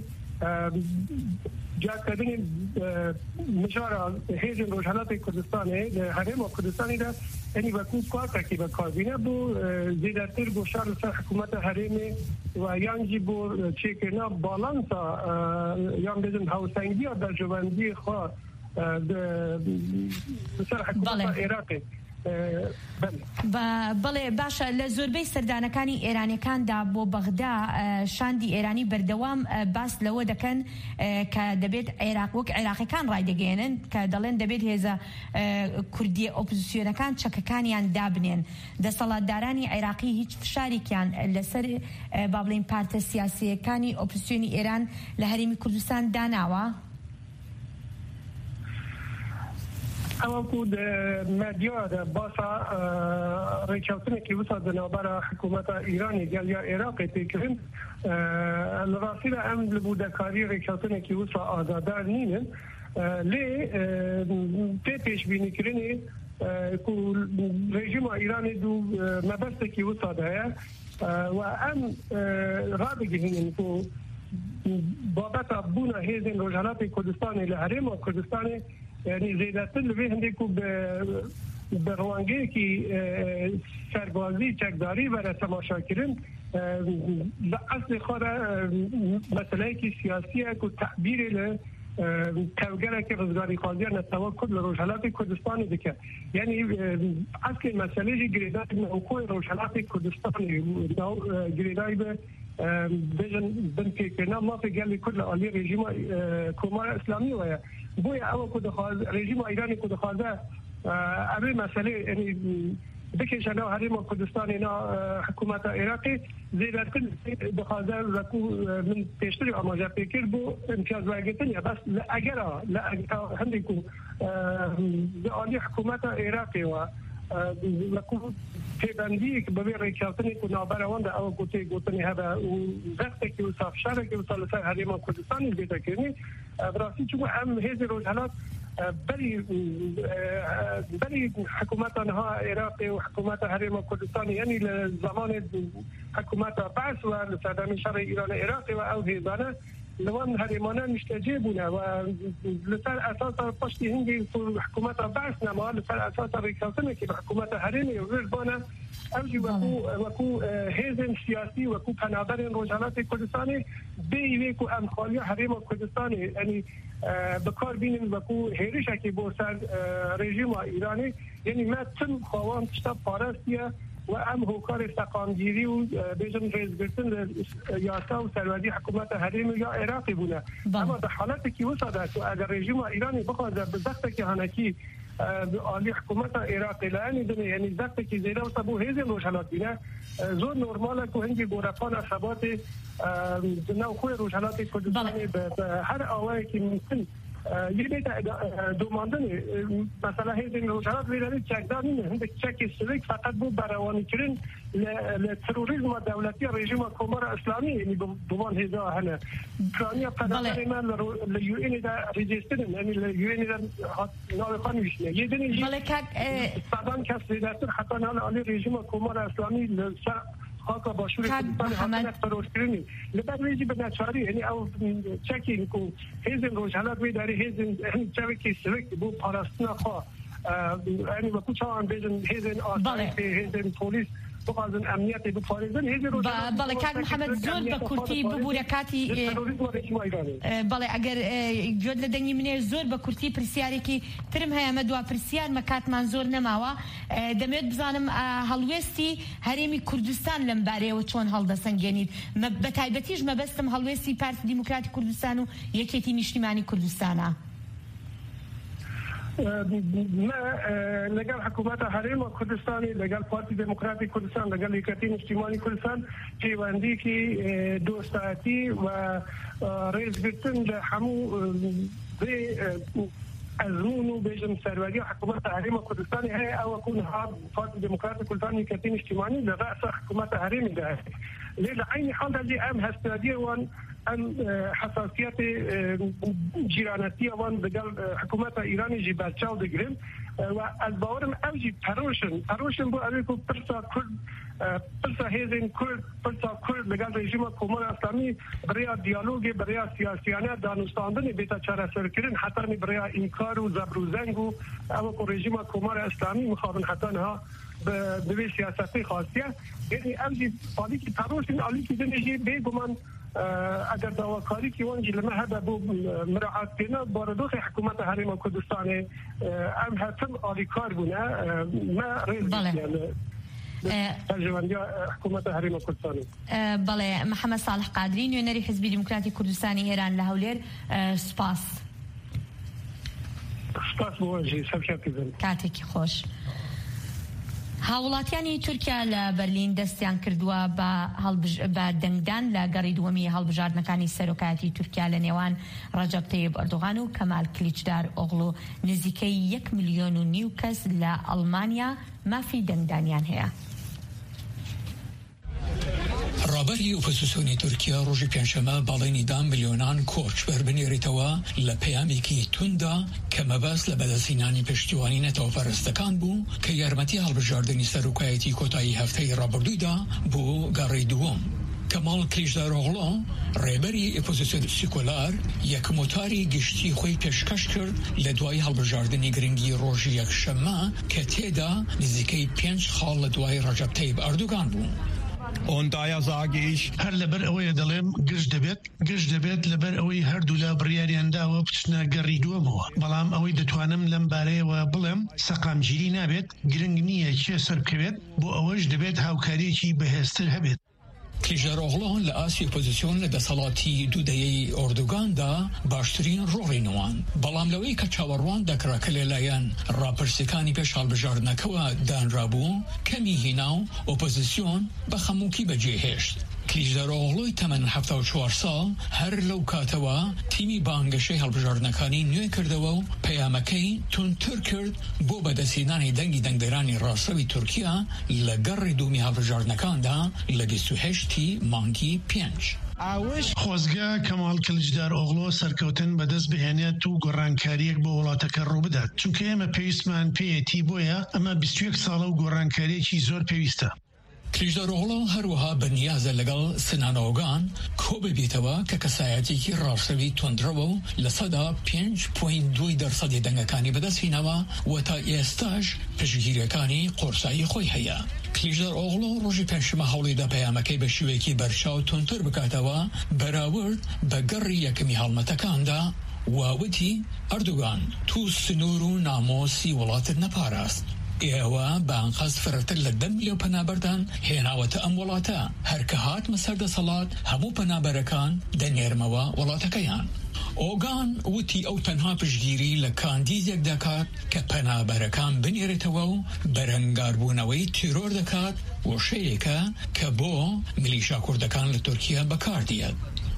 Speaker 12: جاد کردن مشارع هیز روشالات کردستانی حریم کردستانی ده یعنی وکوب کار که با کاربینه بو زیادتر گوشار لسر حکومت حریمی و یانجی بو چیکنا بالانسا یان بزن هاوسنگی و در جواندی خواه لسر حکومت عراقی.
Speaker 4: بەڵێ باشە لە زۆربەی سەردانەکانی ئێرانیەکاندا بۆ بەغدا شاندی ئێرانی بەردەوام باس لەوە دەکەن کە دەبێت عێراق وەک عێراقیەکان ڕایدەگەێنن کە دەڵێن دەبێت هێزە کوردی ئۆپۆزیسیۆنەکان چەکەکانیان دابنێن. دەسەڵاتدارانی عێراقی هیچ فشارێکیان لەسەر با بڵێن پارتە سیاسیەکانی ئۆپۆزیسیۆنی ئێران لە هەرێمی کوردستان داناوە؟
Speaker 12: اما بود مدیا ده باسا ریچاوتنه که وسا دنابرا حکومت ایرانی گل یا عراقی تکرین الراسي ام لبودکاری ریچاوتنه که وسا آزادار نینن لی تیپیش بینی کرنی که رژیم ایرانی دو مبسته که وسا ده و ام را بگیرین که بابت بونا هیزن روجهالات کردستانی لحریم و کردستانی یعنی زیادتر لوی هندی کو به روانگی که سربازی چکداری و تماشا کردن اصل خود مسئله که سیاسیه که تعبیر ل توگره که روزگاری خواهدیان نتوا کد لروجهالات کردستانی دکه یعنی اصل مسئله جی گریدای نوکوی روجهالات کردستانی گریدای به بجن بن که کنه ما فی گلی کل آلی رژیم کمار اسلامی ویا بوی او کد خواهد رژیم ایرانی کد خوازه اوی مسئله یعنی بکش انا حریم کردستان اینا حکومت عراقی زیادتر بخوازه رکو من پیشتری آماجه پیکر بو امتیاز واگتن یا بس اگر هندی کو آلی حکومت عراقی و لکو پیبندی که به ریکاوتنی که نابروان ده او گوته گوتنی هبه و وقتی که وصاف شهر که وصال سر حریم کردستانی بیده کنی براسی چون هم هیز روزحالات بلی بلی حکومت آنها عراقی و حکومت حریم کردستانی یعنی زمان حکومت بعث و لسردمی شهر ایران عراقی و او هیزانه لوان هرمانه مشتجه بونه و لسر اساس پشتی هنگی حکومت بعث نما لسر اساس ریکاوتنه که حکومت هرمی و رجبانه اوجی وکو وکو حزب سیاسی وکو پنابر روجانات کردستانی بیوی کو امخالی حریم کردستانی یعنی بکار بینیم وکو هریشه که بوسر رژیم ایرانی یعنی ما تم خوان تشتا پارستیه و ام هوکار استقامگیری و بیجن ریزگرتن یاسا و سروازی حکومت حریم یا عراقی بونه اما در حالت که وصده تو اگر رژیم ایرانی بخواد به زخت که هنکی عالی حکومت عراقی لانی دنه یعنی زخت که زیده و تبو هیزی روشنات بینه زور نورماله که هنگی گورفان ثبات نو خوی روشنات کردستانی به هر آوائی که ممکن یه بیت دوماندنه مثلا هیزی روشنات بیرانی چکدار نیمه هنده چک سویک فقط بود بروانی کرن لتروریزم دولتی رژیم کمار اسلامی یعنی دومان هزا هنه کرانیا پدر من لیو اینی در ریجسترن یعنی لیو اینی در ناوی خانویشنه یه دنی یه سادان کس ریجستر حتی نال علی رژیم کمار اسلامی لسا خاکا باشور کردستان حتی تروریزمی لبر ریجی به نچاری یعنی او چکی نکو هیزن روشنات بیداری هیزن چوکی سویک بو پارستنا خواه یعنی وکو چاوان بیجن هیزن آسانی هیزن پولیس بخوازن امنیتی بپارێزن هێزی ڕۆژانە
Speaker 4: بەڵێ کاک محەممەد زۆر بە کورتی ببوورە کاتی بەڵێ ئەگەر گوێت لە دەنگی منێ زۆر بە کورتی پرسیارێکی ترم هەیە ئەمە دوا پرسیارمە کاتمان زۆر نەماوە دەمێت بزانم هەڵوێستی هەرێمی کوردستان لەم بارەیەوە چۆن هەڵدەسەنگێنیت بە تایبەتیش مەبەستم هەڵوێستی پارتی دیموکراتی کوردستان و یەکێتی نیشتیمانی کوردستانە
Speaker 12: ما لقال حكومات حريم كردستاني لقال بارتي ديمقراطي كردستان لقال يكتين اجتماعي كردستان في وانديكي دوستاتي ورئيس بيتن لحمو بي أزمونو بيجم سروالي حكومات حريم كردستاني هي أو أكون هاد بارتي ديمقراطي كردستاني يكتين اجتماعي لرأس حكومات حريم ده لعين حال هذه أم هستادية وان ام حساسیت جیرانتی وان بگل حکومت ایرانی جی بچاو دگرم و از باورم اوجی پروشن پروشن بو اوی کو پرسا کرد پرسا هیزن کرد پرسا کرد بگل رژیم کمون اسلامی برای دیالوگ برای سیاسیانه دانستاندن بیتا چاره سر کرن حتی برای انکار و زبر و زنگ و او کو رژیم کمون اسلامی مخابن حتی نها به سیاستی خاصیه یعنی اوجی پالی کی پروشن علی کی دنجی بگمان اگر دواکاری که وانجی لما هذا بو مراعات بنا باردوخ حکومت حریم کردستان ام هتم آلیکار بونه ما رئیس ترجمانی حکومت حریم کردستان
Speaker 4: بله محمد صالح قادری نوێنەری حزبی دیموکراتی کوردستانی ئێران لە هەولێر سپاس
Speaker 12: سپاس بۆ وانجی سەرکەوتی بن
Speaker 4: کاتێکی خۆش هاوڵاتیانی تورکیا لە بەرلین دەستیان کردووە بە دەنگدان لە گەڕی دووەمی هەڵبژاردنەکانی سەرۆکایەتی تورکیا لە نێوان ڕەجەب تەیب ئەردۆغان و کەمال کلیچدار ئۆغڵو نزیکەی یەک ملیۆن و نیو کەس لە ئەڵمانیا مافی دەنگدانیان هەیە.
Speaker 13: ڕابەری ئۆپۆزیسیۆنی تورکیا ڕۆژی پێنجشەممە باڵێنی دا ملیۆنان کۆچ بەربنێریتەوە لە پەیامێکی توندا کە مەبەست لە بەدەستهێنانی پشتیوانی نەتەوەپەرستەکان بوو کە یارمەتی هەڵبژاردننی سەرۆکایەتی کۆتایی هەفتەی ڕابردوودا بۆ گەڕەی دووەم. کەماڵ کلیژدارۆغڵۆ ڕێبەری ئۆپۆزیسیۆن سیکۆلار یەکمۆتاری گشتی خۆی پێشکەش کرد لە دوای هەڵبژاردننی گرنگی ڕۆژی یەکشەممە کە تێدا نزیکەی پێنج خاڵ لە دوای ڕەجەب تەیب ئەردۆغان بوو.
Speaker 14: Und daher sage ich,
Speaker 15: هەر لەبەر ئەوەیە دەڵێم گشت دەبێت گشت دەبێت لەبەر ئەوەی هەردوو لە بڕیاریانداوە بچنە گەڕی دووەمەوە بەڵام ئەوەی دەتوانم لەم بارەیەوە بڵێم سەقامگیری نابێت گرنگ نییە کێ سەر بکەوێت بۆ ئەوەش دەبێت هاوکاریەکی بەهێزتر هەبێت.
Speaker 13: کلیژدارۆغڵۆ لە ئاسی ئۆپۆزیسیۆن لە دەسەڵاتی دوودەیەی ئۆردۆگاندا باشترین ڕۆڕینەوان بەڵام لەوەی کە چاوەڕوان دەکرا کە لەلایەن ڕاپرسەکانی پێش هەڵبژاردنەکەوە دانرابوو کەمی هێنا و ئۆپۆزیسیۆن بە خەمووکی بەجێهێشت. کلیژدارۆغڵۆی تەمەن هەفتە و چوار ساڵ هەر لەو کاتەوە تیمی بانگەشەی هەڵبژاردنەکانی نوێ کردەوە و پەیامەکەی تونتر کرد بۆ بەدەستهێنانی دەنگی دەنگدەرانی ڕاستەوی تورکیا لە گەڕی دوومی هەڵبژاردنەکاندا لە بیست و هەشتی مانگی پێنج.
Speaker 15: خۆزگە کەماڵ کلیجدار ئۆغڵۆ سەرکەوتن بەدەست بهێنێت و گۆڕانکاریەک بۆ وڵاتەکە ڕووبدات چونکە ئێمە پێویستمان پێیەتی بۆیە ئەمە بیست و یەک ساڵە و گۆڕانکاریەکی زۆر پێویستە.
Speaker 13: کلیژدەرۆغڵە هەروەها بەنیازە لەگەڵ سنانەوەگان کۆ ببێتەوە کە کەسایەتێکی ڕاوشەوی تۆندرەوە و لە سەدا پێنج پۆینت دوو دەرسەدی دەنگەکانی بەدەستهێنەوە و تا ئێستاش پشتگیریەکانی قۆرسایی خۆی هەیە. کلیژدەرۆغڵە ڕۆژی پێنجشەممە هەوڵیدا پەیامەکەی بە شێوەیەکی بەرچاو تۆنتر بکاتەوە بەراورد بە گەڕی یەکەمی هەڵمەتەکاندا واوتی ئەردوگان تو سنوور و نامۆسی وڵاتت نەپاراست. ئێوە بانقەس فرەتر لە دە ملیۆن پەنابەردان هێناوەتە ئەم وڵاتە هەرکە هاتمە سەردەسەڵات هەموو پەنابەرەکان دەنێرمەوە وڵاتەکەیان. ئۆگان وتی ئەو تەنها پشگیری لە کاندیزێک دەکات کە پەنابەرەکان بنێرێتەوە و بەرەنگاربوونەوەی تیرۆر دەکات وشەیەکە کە بۆ میلیشا کوردەکان لە تورکیا بەکاردێت.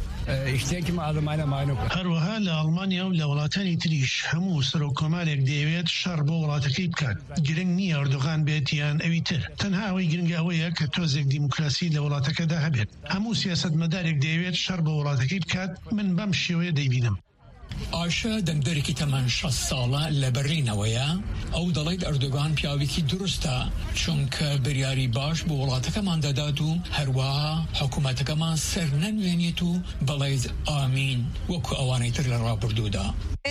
Speaker 15: هەروەها لە ئەڵمانیا و لە وڵاتانی تریش هەموو سەرۆکۆمارێک دەیەوێت شەڕ بۆ وڵاتەکەی بکات. گرنگ نییە ئەردوغان بێت یان ئەوی تر، تەنها ئەوەی گرنگە ئەوەیە کە تۆزێک دیموکراسی لە وڵاتەکەدا هەبێت. هەموو سیاسەتمەدارێک دەیەوێت شەڕ بۆ وڵاتەکەی بکات. من بەم شێوەیە دەیبینم.
Speaker 13: ئاشە دەنگدەرێکی تەمەن شەست ساڵە لە بەرلینەوەیە. ئەو دەڵێت ئەردوگان پیاوێکی دروستە چونکە بریاری باش بۆ وڵاتەکەمان دەدات و هەروەها حکوومەتەکەمان سەر نەنوێنێت و بەڵێز ئامین وەکو ئەوانەی تر لە ڕابردوودا.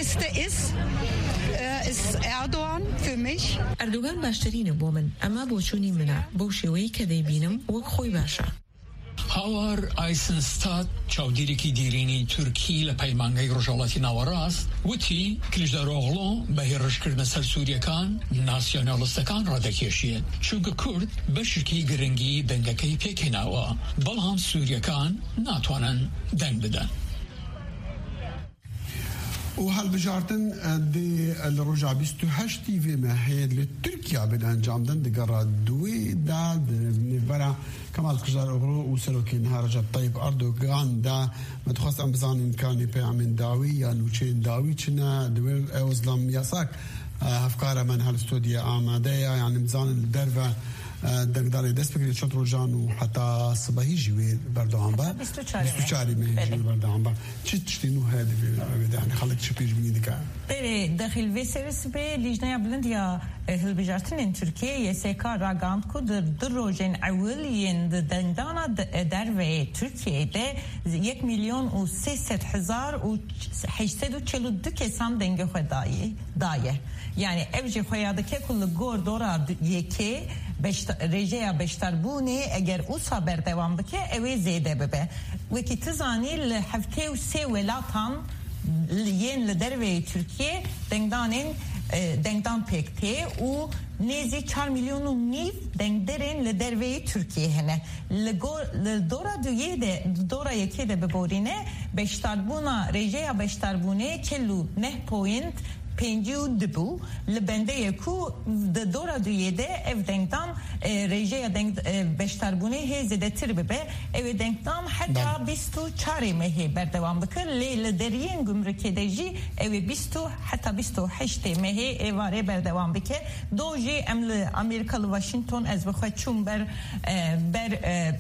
Speaker 16: ئەردوگان باشترینە بۆ من، ئەمە بۆچوونی منە بۆ شێوەیە کە دەیبینم وەک خۆی باشە.
Speaker 13: هاوار ئایسنستات چاودێرێکی دیرینی تورکی لە پەیمانگەی ڕۆژهەڵاتی ناوەڕاست وتی کلیژدەرۆغڵۆ بە هێرشکردنە سەر سووریەکان ناسیۆنالیستەکان ڕادەکێشێت چونکە کورد بەشێکی گرنگی دەنگەکەی پێکهێناوە بەڵام سووریەکان ناتوانن دەنگ بدەن.
Speaker 5: و هەڵبژاردن لە ڕۆژا بیست و هەشتی vê هەیە لە تورکیا بەنجامدن دەگەڕا دوێدا بەرە کەمال کلیژدەرۆغڵۆ و سەرۆکی نها ڕەجەب تەیب ئەردۆغاندا مەتخواست ئەم بزانین کانی پەیامێن داوی یا نوچێن داوی چنە دوێ ئەوزلام یاساک هەفکارە من هەل ستۆدیە ئامادەیە یانی بزانن دەرڤە دەنگداری دەست بکرێت چەند ڕۆژان و حتا سبەهی ژیوێ بەردەوام بە بیست و چوار مێژوێ بەردەوام بە چ تشتین و هەیە دەبێت خەڵک چ پێشبینی دەکات.
Speaker 17: بێ دەخیل vê servis bê lijneya bilind ya hilbijartinên Tirkiyeyê yê sê ka ragand ku di du rojên ewil yên di dengdana derveyê Tirkiyeyê de yek milyon û sê sed hezar û heşted û çel û du kesan dengê xwe daye. Yani ev jî xweya dike ku li gor dora yekê rêjeya beşdarbûnê eger wisa berdewam bike ew ê zêde bibe. Wekî tu zanî li heftê û sê welatan yên li derveyê Tirkiye dengdanên dengdan pêk tê û nêzî çar milyon û nîv dengderên li derveyê Tirkiye hene. Li dora duyê de dora yekê de biborîne beşdarbûna rêjeya beşdarbûnê çel û neh point pêncî û du bû li bendeyê ku di dora duyê de ev dengdan rêjeya beşdarbûnê hê zêdetir bibe ew ê dengdan heta bîst û çarê mehê berdewam bikir lê li deriyên gumrukê de jî ew ê bîst û heta bîst û heştê mehê êvarê berdewam bike. Do jî em li Amerîka li Washington ez bixwe çûm ber ber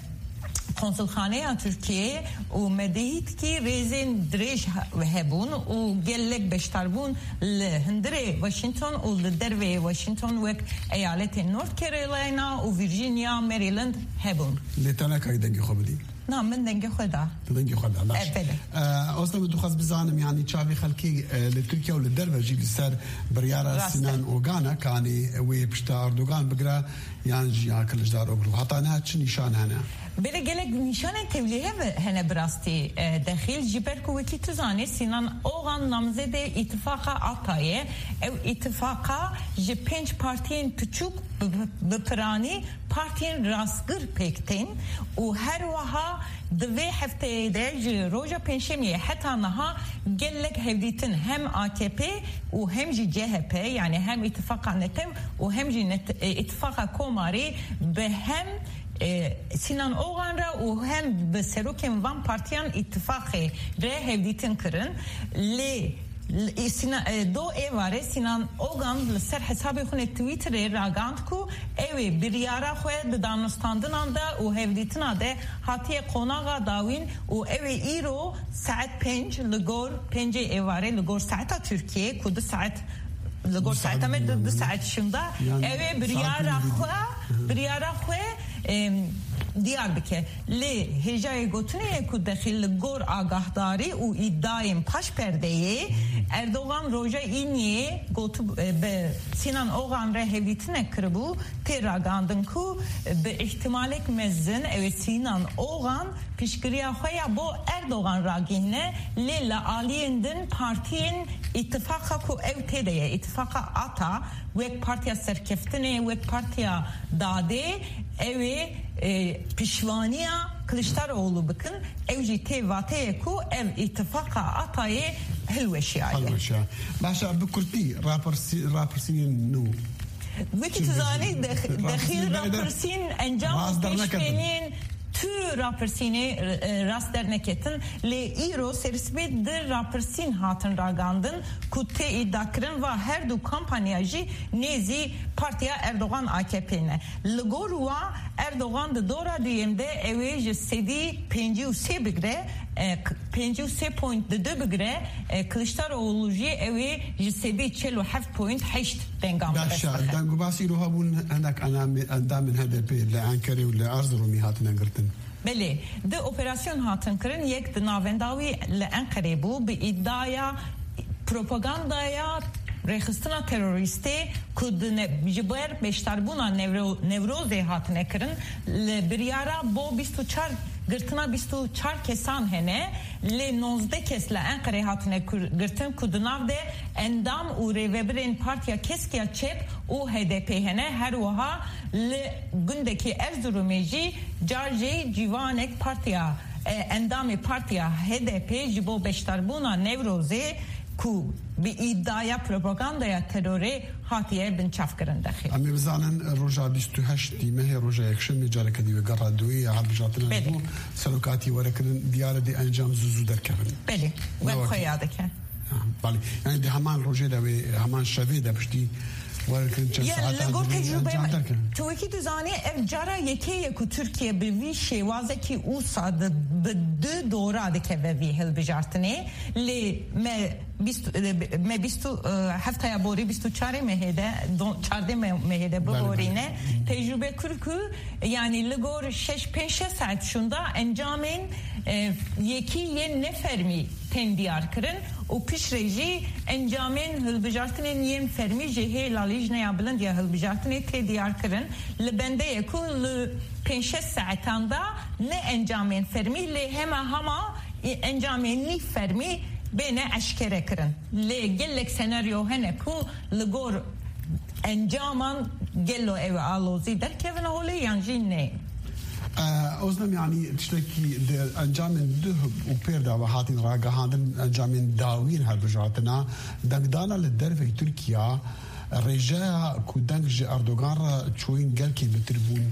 Speaker 17: konsulxaneya Türkiye û medihît kî rêzên dirêj hebûn û gelek beşdarbûn li hundirê Washington û li derveyê Washington wek eyaletên North Carolina û Virginia, Maryland hebûn.
Speaker 5: Lê te nekayî dengê xwe bidî?
Speaker 17: Na min dengê xwe da.
Speaker 5: Tu dengê xwe da. Ostam dixwaz bizanim yanî çavê xelkê li Tirkiye û li derve jî li ser biryara Sinan Ogan'a kanî wê pişta Erdogan bigire yan jî ya Kiliçdaroglu heta ne çi nîşan hene?
Speaker 17: Bere gelek nişanên tevlîhe hene bi rastî dexîl ji ber ku wekî tu zanî Sinan Ogan namzedê îtifaqa Atayê ew îtifaqa ji pênc partiyên piçûk bi piranî partiyên rastgir pêk tên û her wiha di vê hefteyê de ji roja pênşemiyê heta niha gelek hevdîtin hem A K P û hem jî C H P yani hem îtifaqa Netev û hem jî îtifaqa Komarî bi hem Sinan Ogan'ra û hem bi serokên van partiyan îtifaqê re hevdîtin kirin lê do êvarê Sinan Ogan li ser hesabê xwe Twitterê ragand ku ew ê biryara xwe di danûstandinan de û hevdîtina de hatiye qonaxa dawîn û ew ê îro saet pênc li gor pêncê êvarê li gor saeta Tirkiye ku du saet li gor saeta me du saet şinda ew ê biryara xwe biryara xwe دیار بکه لی هجای گوتنه که داخل گور آگاهداری و ادعایم پاش پرده اردوغان روژه اینیه گوت به سینان اوغان ره هویتنه کربو تیراگاندن که به احتمالک مزن او سینان اوغان پیشگیری خویا با اردوغان راگینه لی لعالیندن پارتین اتفاقا که او تیده اتفاقا آتا وک پارتیا سرکفتنه وک پارتیا داده اوی پیشوانیا کلشتاروğlu بکن اوجی تیواته کو او اتفاقا آتای هلوشی آیه
Speaker 5: هلوشی باشا بکرتی راپرسین نو
Speaker 17: وکی تزانی دخیل راپرسین انجام پیشبینین تو راپرسینی راست در نکتن لی ایرو سرسبی در راپرسین هاتن راگاندن کتی ادعا کرن و هر دو کمپانیاجی نیزی پارتیا اردوغان آکپینه لگوروا اردوغان ده دورا دویمده اویج سیدی پنجی و سی بگره پنجی و سی پوینت دو بگره کلشتاروğluجی اویج سیدی چل و هفت پوینت هشت دنگام
Speaker 5: باشا دنگو باسی رو هبون هندک اندام من هدپی لعنکری و لارزرومی هاتن انگرتن
Speaker 17: بله ده اپراسیون هاتن کرن یک ده ناونداوی لعنکری بو به ادعای پروپاگاندایا رخصتنا تروریستی کد جبر بیشتر بونا نوروز هاتنه کرن بریارا بو بیست و چهار گرتنا بیست و چهار کسان هنه لی نوزده کس لعنکری هاتنه گرتن کد ناو ده اندام و ریوبرین پارتیا کسکیا چپ و هدپی هنه هر وها لی گندکی ارزرومیجی جارجی جیوانک پارتیا اندام پارتیا هدپی جبو بیشتر بونا نوروزه کو به ادعای پروپاگاندای تروری هاتیه بنچاف کرن داخل.
Speaker 5: امی بزنن روزا بیست و هشت ماه روزا یکشنبه جاری کدی و قرار دوی عرب جاتنا بو سلوکاتی ورکرن دیار دی انجام زوزو در کردن.
Speaker 17: بله. و خیاده کن.
Speaker 5: بله. یعنی دی همان روزه دوی همان شوی داشتی.
Speaker 17: یا لگور تجربه تو یکی دوزانی افجارا یکی یکو ترکیه به وی شوازه که او ساده به دو دوره ده که به وی هل بجارتنه لی ما بیستو هفته یا بوری بیستو چاره مهده چارده مهده ببورینه تجربه کرکو یعنی لگور شش پنج ساعت شونده انجامین یکی یه نفرمی تندیار کرن و پیش رژی انجامین هلبجارتنین یم فرمی جهه لالیج نیا بلند یا هلبجارتنین تندیار کرن لبنده یکو پنج ساعتان دا نه انجامین فرمی لی همه همه انجامین نی فرمی بین اشکره کرن لی گلک سناریو هنه کو لگور انجامان گلو او آلوزی در کهونه هولی یانجی نه
Speaker 5: أظن يعني تشتكي أنجام ده وبيردا وهاتين راجع هذن أنجام داوين هالرجعتنا دقدانا للدرب في تركيا رجاء كودنج أردوغان شوين قال كي بتربون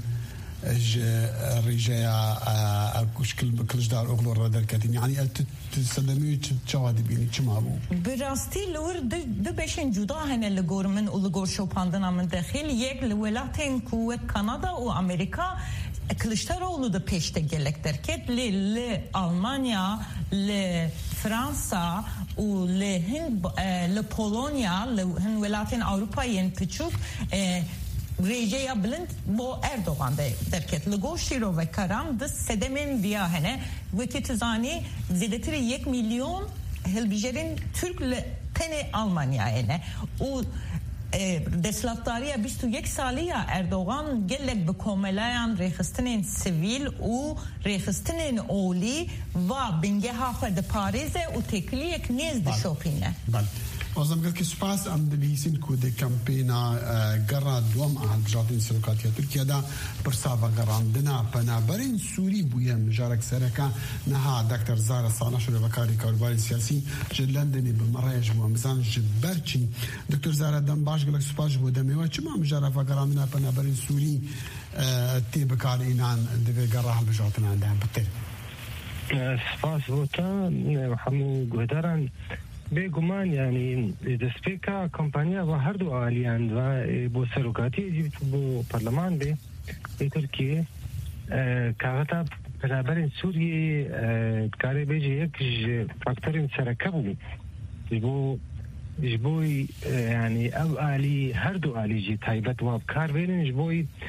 Speaker 5: رجاء كل كلش دار أغلو الردر كاتين يعني تسلمي تشوادي بيني شمابو
Speaker 17: براستي لور ده بيشن جدا هن لغور من ولغور شو باندنا من داخل يك الولايات كويت كندا وأمريكا کلشتاروğlu da peşte gelektir ket le le Almanya le Fransa u le Hind le Polonya le Hind velatin Avrupa'nın küçük Recep Blind bu Erdoğan da derket le goşiro ve karam da sedemin viyahene ve kitizani zedetiri yek milyon helbijerin Türk tene Almanya ene u دستلاتاریه بیست و یک سالیه اردوغان گلک بکاملاyan رخستنین سیویل و رخستنین اولی و بنگه ها خود پاریزه و تکلیک نیز ده شوپینه
Speaker 5: بله أظن قال كسباس أم دبيسين كود كامبينا قرا دوم أهل بجاتين سلوكاتيا تركيا دا برسافا قراندنا بنابرين سوري بويا مجارك سركا نها دكتور زارة صانش وبكاري كاربالي سياسي جلندني بمرايج ومزان جبرتشي دكتور زارة دم باش قال كسباس بو دمي وشما مجارك قراندنا بنابرين سوري تي بكار إنان دبي قرا بجاتين عندهم بتر
Speaker 18: سپاس بوتا محمود گهداران بگمان یعنی دسپیکا کمپانیا و هر دو آلیان و با سروکاتی با پارلمان به ترکیه کاغتا برابر سوریه کاری بیجی یک فاکتورین سرکه بود جبو جبوی یعنی او آلی هر دو آلی جی تایبت و کار بینن جبوی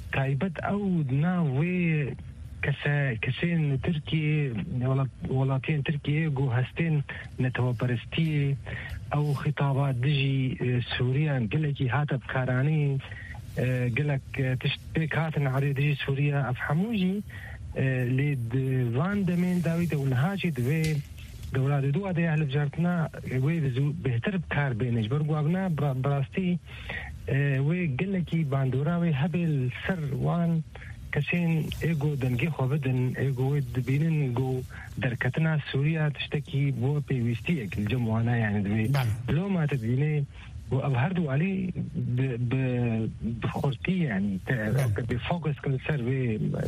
Speaker 18: تایبەت ئەو ناوێ کەسێن ترکیە وڵاتیان ترکیە گۆ هەستێن نەتەوەپەرستی ئەو خیتابات دژی سووریان گەلێکی هاتە بکارانی گەلک تشت پێک هاتن عەرێ دژی سووریا ئەف هەمووژی لێ وان دەمێن داویتە و نەهاچی دەوێ دەوڵاتی دوو ئەدەیە هەلبژارتنا وێ بهتر بکار بێنش بەرگوابنا بڕاستی وێ گەلێکی باندۆراوێ هەبێ سەر وان کەسێن ئێگۆ دەنگی خۆ بدن ئێگۆ دبینن گۆ دەرکەتنا سووریا تشتێکی بۆ پێویستیەک جەم وانە یانی دەوێ لۆ ماتە بینێ و هەردوو علی بخۆرتی ینی فۆکس کرد سەر وێ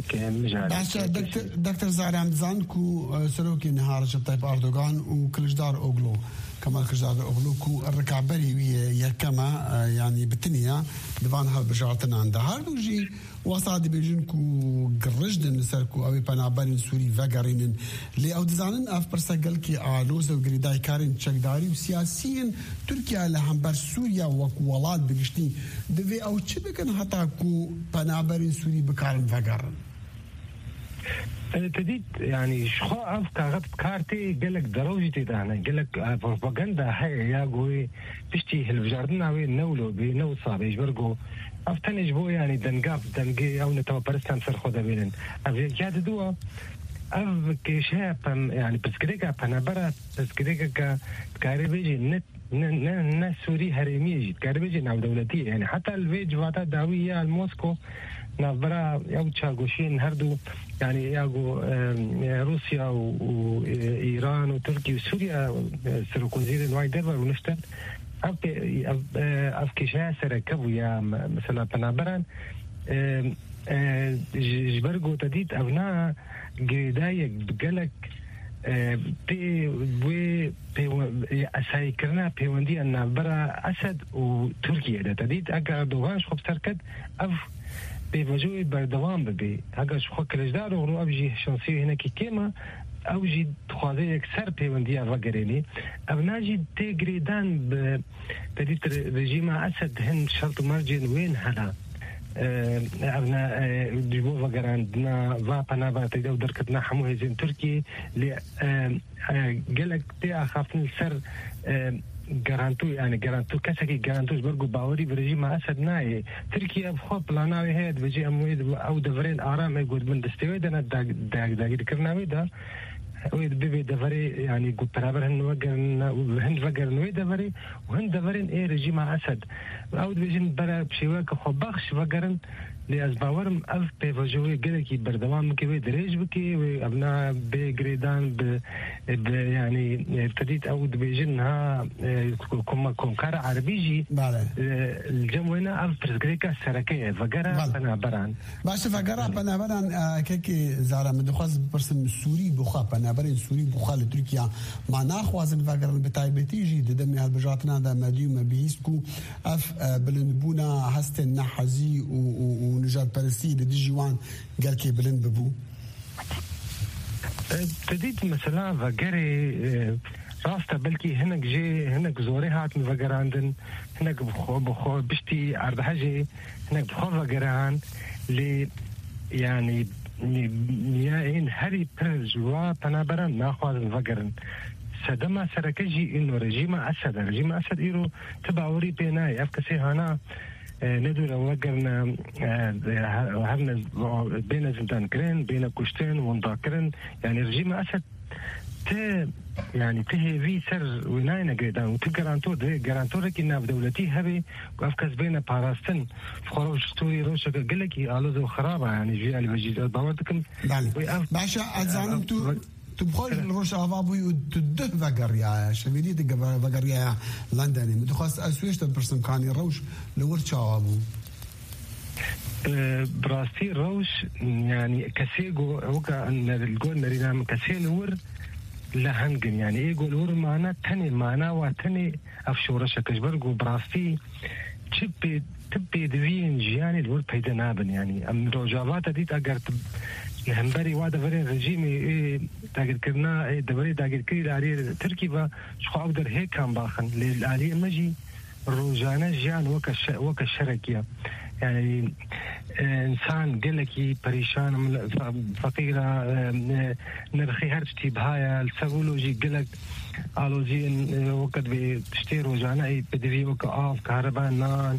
Speaker 5: دکتەر زارام دزان و سەرۆکی نهار ڕەجەب تایپ ئەردۆغان و کلژدار ئۆگلۆ کەمال کلژدار ئۆگلۆ و ڕکابەری ویە یەکەمە ینی بتنیە دڤان هەڵبژارتناندا هەردووژی وەسا دەبێژن و گڕژدن لەسەر و ئەوەی پەنابەرین سووری ڤەگەڕینن لێ ئەو دەزانن ئەف پرسە گەلکی ئالۆزە و گریدای کارین چەکداری و سیاسیین تورکیا لە هەمبەر سووریا وەک وڵات بگشتی دەوێ ئەو چ بکەن هەتا و پەنابەرین سووری بکارن ڤەگەڕن
Speaker 18: تدید يعني شخو أف كعب كارتي قالك دروجي تدانا قالك بروباغندا هاي يا قوي بشتي هالفجاردنا وين نولو بنو صعب يجبرقو أفتنج بو يعني دنقاف دنقي أو نتوى برستان سرخو دابيلن أفي جاد دوا أف كيشها يعني بسكريكا بنابرا بسكريكا كاريبيجي نت ن سوري هرميجي كاريبيجي ناو دولتي يعني حتى الفيج واتا داوية الموسكو نافرا ياو تشاغوشين هردو يعني ياغو روسيا وإيران وتركيا وسوريا سرق وزير الواي دبر ونشتن أف كيشها سركبوا يا مثلا بنابران جبرقو تديد أبناء قريدايك بقلك بي بي بي أسايكرنا بيوندي أن برا أسد وتركيا ده تديد أقا دوغان شخب سركد أف بوجوه بردوام ببي هذا شو خو كلجدار ورو أبجي شانسي هنا كي كيما أوجي تخاذي يكسر بيونديا فقريني أبناجي تجريدان ب تديت رجيم أسد هن شرط مرجين وين هلا أبنا جبوا فقراندنا ضابنا بعتقد دركتنا حموه زين تركي اللي قالك تي أخافن السر جارانتو يعني جارانتو كسكي جارانتوش برجو باوري برجيم أسد ناي تركيا بخوب بلاناوي هاد بيجي أمويد أو دفرين آرام يقول من دستويد أنا داق داق داق ذكرناوي ده ويد بيبي دفري يعني يقول برابر هن وجرن وهن وجرن ويد دفري وهن دفرين إيه رجيم أسد أو بيجين برا بشيوك خباخش وجرن لأسباورم أف بيفجوي جلكي بردوام كي دريج بكي وأبناء بجريدان ب يعني ابتديت أود بيجنها كم كم كار عربيجي الجمونا أف برزقريكا سركية فجرا بنا بران
Speaker 5: باش فجرا بنا بران كيكي زارا مدخز برسم سوري بخا بنا برين سوري بخا لتركيا ما ناخوازن فجرا بتايبتي جي دمي هالبجاتنا دا مديوم بيسكو أف بلنبونا هستن نحزي و ونجات بارسي لديجيوان قال كي بلن ببو
Speaker 18: تديت مثلا فقري راستا بلكي هناك جي هناك زوري هات من فقراندن هناك بخو بخو بشتي عرض حاجي هناك بخو فقران لي يعني نيائين هاري برز وطنابران ناخوازن فقرن سدما سركجي انه رجيم اسد رجيم اسد ايرو تبعوري بيناي افكسي هانا ندور وقرنا هرنا بين زندان كرين بين كوشتين ونداكرن يعني رجيم أسد ت يعني تهي في سر ويناينا قيدان وتقرانتو ده قرانتو ركي ناف دولتي هبي وأفكس بين باراستن فخروج ستوري روشة قلقي آلوز وخرابة يعني جي على وجيزات باورتكم
Speaker 5: باشا أزانم تو تبخل روش أفابوي وتده فقريا شبيدي تقبل فقريا لندني متخصص أسويش تبرسم كاني روش لورش أفابو
Speaker 18: براستي روش يعني كسيجو وكا أن الجول نرينا كسي لور لهنجن يعني إيه جول لور معنا تاني معنا وتاني أفشورة شكجبرجو براستي تبي تبي دوين جياني لور بيدا نابن يعني أم رجابات ديت أجر همبري وادا فرين رجيمي إيه تاجر كرنا إيه دبري تاجر كري لاري تركي با شو أقدر هيك كان باخن للآلية مجي روجانا جيان وكش وكشركيا يعني انسان قالكي بريشان فقيرة نرخي هرشتي بهايا السابولوجي قالك الوجي وقت بتشتروا جاناي بدري وقاف كهرباء نان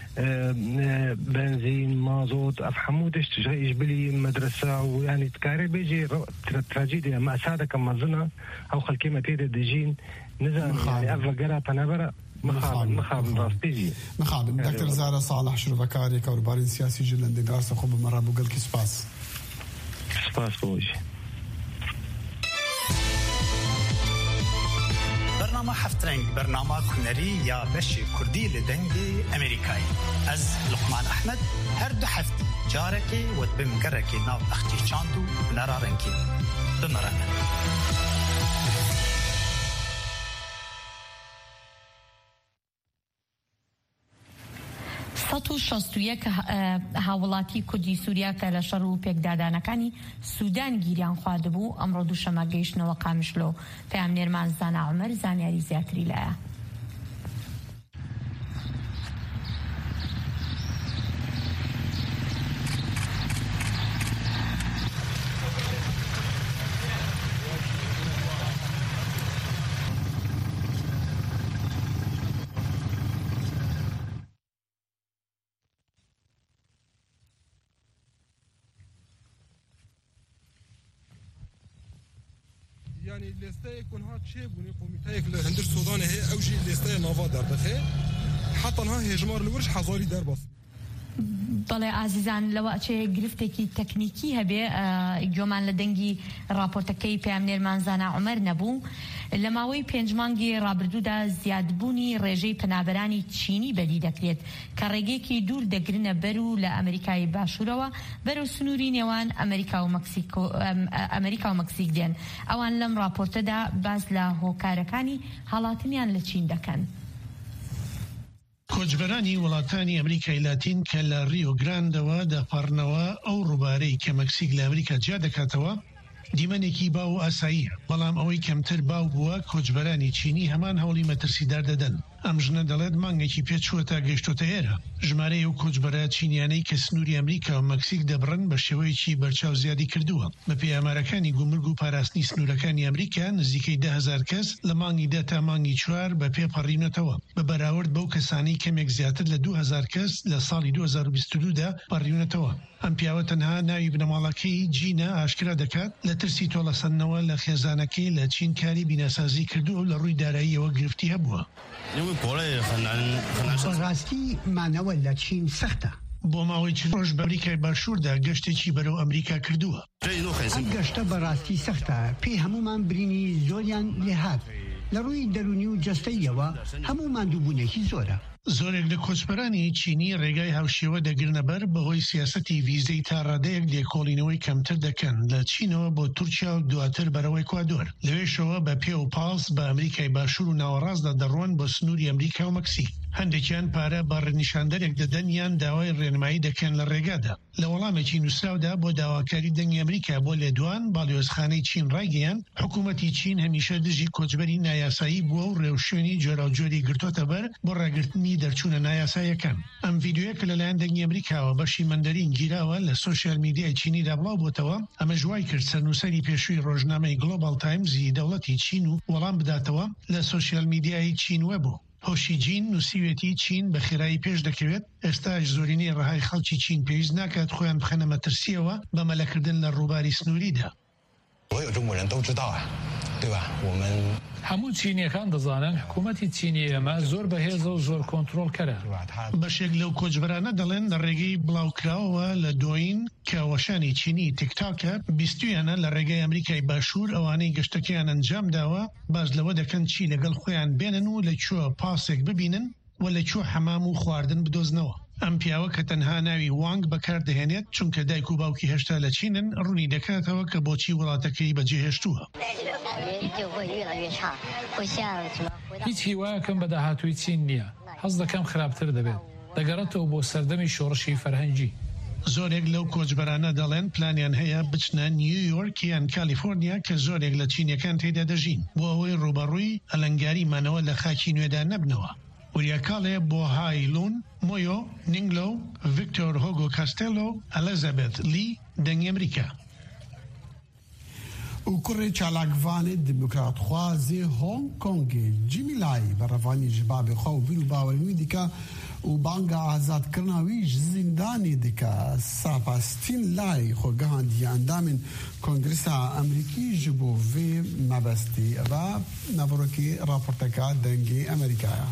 Speaker 18: بنزين مازوت افحمودش تجي بلي مدرسه ويعني تكاري بيجي تراجيديا مأساة كما زنا او خلكي ما تيدا دجين نزل يعني افقرا تنبرا مخابن مخابن راستيجي
Speaker 5: مخابن دكتور زارة صالح شروبكاري كوربارين سياسي جلن دقار سخوب مرة بوغل كي سباس
Speaker 18: سباس بوجي
Speaker 19: برنامه هفترنگ برنامه کنری یا بشی کردی لدنگی امریکایی از لقمان احمد هر دو هفت جارکی و بمگرکی ناو اختی چاندو نرارنکی بمرانه
Speaker 4: سەد و شەست و یەک هاوڵاتی کوردی سووریا کە لە شەڕ و پێکدادانەکانی سوودان گیریان خواردبوو ئەمڕۆ دووشەمە گەیشتنەوە قامشلۆ. پەیامنێرمان زانا عومەر زانیاری زیاتری لایە.
Speaker 20: يعني لسته يكون هاد شيء بني قوميتايك لهندر السودان هي او شيء لسته نافا در دخه حتى انها هجمار الورش حزاري در باس
Speaker 4: بەڵێ ئازیزان لەوە ئەچێ گرفتێکی تەکنیکی هەبێ گوێمان لە دەنگی راپۆرتەکەی پەیامنێرمان زانا عومەر نەبوو. لە ماوەی پێنج مانگی ڕابردوودا زیادبوونی ڕێژەی پەنابەرانی چینی بەدی دەکرێت کە ڕێگەیەکی دوور دەگرنە بەر و لە ئەمریکای باشوورەوە بەرەو سنووری نێوان ئەمریکا و مەکسیک دێن. ئەوان لەم راپۆرتەدا باز لە هۆکارەکانی هەڵاتنیان لە چین دەکەن.
Speaker 15: کۆچبەرانی وڵاتانی ئەمریکای لاتین کە لە ریۆ گراندەوە دەپەڕنەوە ئەو ڕووبارەی کە مەکسیک لە ئەمریکا جیا دەکاتەوە دیمەنێکی باو و ئاساییە، بەڵام ئەوەی کەمتر باو بووە کۆچبەرانی چینی هەمان هەوڵی مەترسیدار دەدەن. ئەم ژنە دەڵێت مانگێکی پێچووە تا گەیشتۆتە ئێرە. ژمارەی ئەو کۆچبەرە چینیانەی کە سنووری ئەمریکا و مەکسیک دەبڕن بە شێوەیەکی بەرچاو زیادی کردووە. بە پێی ئامارەکانی گومرگ و پاراستنی سنوورەکانی ئەمریکا نزیکەی ده هەزار کەس لە مانگی دە تا مانگی چوار بە پێ پەڕیونەتەوە، بە بەراورد بەو کەسانی کەمێک زیاتر لە دوو هەزار کەس لە ساڵی دوو هەزار و بیست و دوو دا پەڕیونەتەوە. ئەم پیاوە تەنها ناوی بنەماڵەکەی جینە ئاشکرا دەکات لە ترسی تۆڵەسەندنەوە لە خێزانەکەی لە چین کاری بیناسازی کردووە و لە ڕووی داراییەوە گرفتی هەبووە.
Speaker 21: ڕاستی مانەوە لە چین سەختە.
Speaker 15: بۆ ماوەی چ ڕۆژ بە ئەمریکای باشووردا گەشتێکی بەرەو ئەمریکا کردووە.
Speaker 21: ئەم گەشتە بەڕاستی سەختە، پێی هەمومان برینی زۆریان لێهات. لە ڕووی دەرونی و جەستەیەوە هەموو ماندووبوونێکی زۆرە.
Speaker 15: زۆرێک لە کۆچبەرانی چینی ڕێگای هاوشێوە دەگرنە بەر بەهۆی سیاسەتی ڤیزەی تا ڕادەیەک لێکۆڵینەوەی کەمتر دەکەن لە چینەوە بۆ تورکیا و دواتر بەرەوەی ئەکوادۆر. لەوێشەوە بە پێ و پاڵس بە ئەمریکای باشوور و ناوەڕاستدا دەڕۆن بۆ سنووری ئەمریکا و مەکسیک. هەندێکیان پارە بە ڕێنیشاندەرێک دەدەن یان داوای ڕێنمایی دەکەن لە ڕێگادا. لە وەڵامێکی نووسراودا بۆ داواکاری دەنگی ئەمریکا بۆ لێدوان باڵیۆزخانەی چین ڕایگەیان حکوومەتی چین هەمیشە دژی کۆچبەری نایاسایی بووە و ڕێوشوێنی جۆراوجۆری گرتۆتە بەر بۆ ڕاگررتنی دەرچوونە نایاسایەکان. ئەم ڤیددیوەیە کە لەلایەن دەنگی ئەمریکاوە بەشی مەندەرین گیراوە لە سۆشیال میدیای چینیدا بڵاو بۆتەوە، ئەمە ژوای کرد سەرنووسەری پێشووی ڕۆژنامەی گلۆبال تایمزی دەوڵەتی چین و وەڵام بداتەوە لە سۆشیال میدیای چین وەبوو. هۆشی جین نووسیوێتی چین بە خێرایی پێش دەکەوێت ئێستاش زۆرینەی ڕەهای خەڵکی چین پێویست ناکات خۆیان بخەنە مەترسیەوە بە مەلەکردن لە ڕووباری سنووریدا.
Speaker 1: هەموو چینیەکان دەزانن حکوومەتی چینی ئێمە زۆر بەهێزە و زۆر کۆنتڕۆڵکەرە.
Speaker 15: بەشێک لەو کۆچبەرانە دەڵێن لە ڕێگەی بڵاوکراوە لە دۆین کە وەشانی چینی تیکتاکە بیستویانە لە ڕێگەی ئەمریکای باشوور ئەوانەی گەشتەکەیان ئەنجام داوە باز لەوە دەکەن چی لەگەڵ خۆیان بێنن و لەکوێ پاسێک ببینن و لەکوێ حەمام و خواردن بدۆزنەوە. ئەم پیاوە کە تەنها ناوی وانگ بەکاردەهێنێت چونکە دایک و باوکی هێشتا لە چینن ڕوونی دەکاتەوە کە بۆچی وڵاتەکەی بەجێهێشتووە.
Speaker 1: هیچ هیوایەکەم بە داهاتووی چین نییە، حەز دەکەم خراپتر دەبێت، دەگەڕێتەوە بۆ سەردەمی شۆڕشی فەرهەنگی.
Speaker 15: زۆرێک لەو کۆچبەرانە دەڵێن پلانیان هەیە بچنە نیویۆرک یان کالیفۆرنیا کە زۆرێک لە چینیەکان تێدا دەژین بۆ ئەوەی ڕوبەڕووی ئەلەنگاریمانەوە لە خاکی نوێدا نەبنەوە. وریاکاله بۆ هایلون مویو نینگلو ویکتۆر هۆگۆ کاستێلۆ ئەلیزابێت لی دەنگی ئەمریکا
Speaker 5: و کوڕی چالاکوانی دموکرات خوازی هۆنگ کۆنگی جیمی لای بەڕەوانی ژبابی خۆ و بیر و باوەرنووی دیکە و بانگا ئازادکردنەوەیش زیندانی دیکە ساپاستین لای خۆگەهاندی ئەندامین کۆنگرسا ئەمریکی ji bo vê mebestî ve nevorokî raporteka dengê Amerîkaya.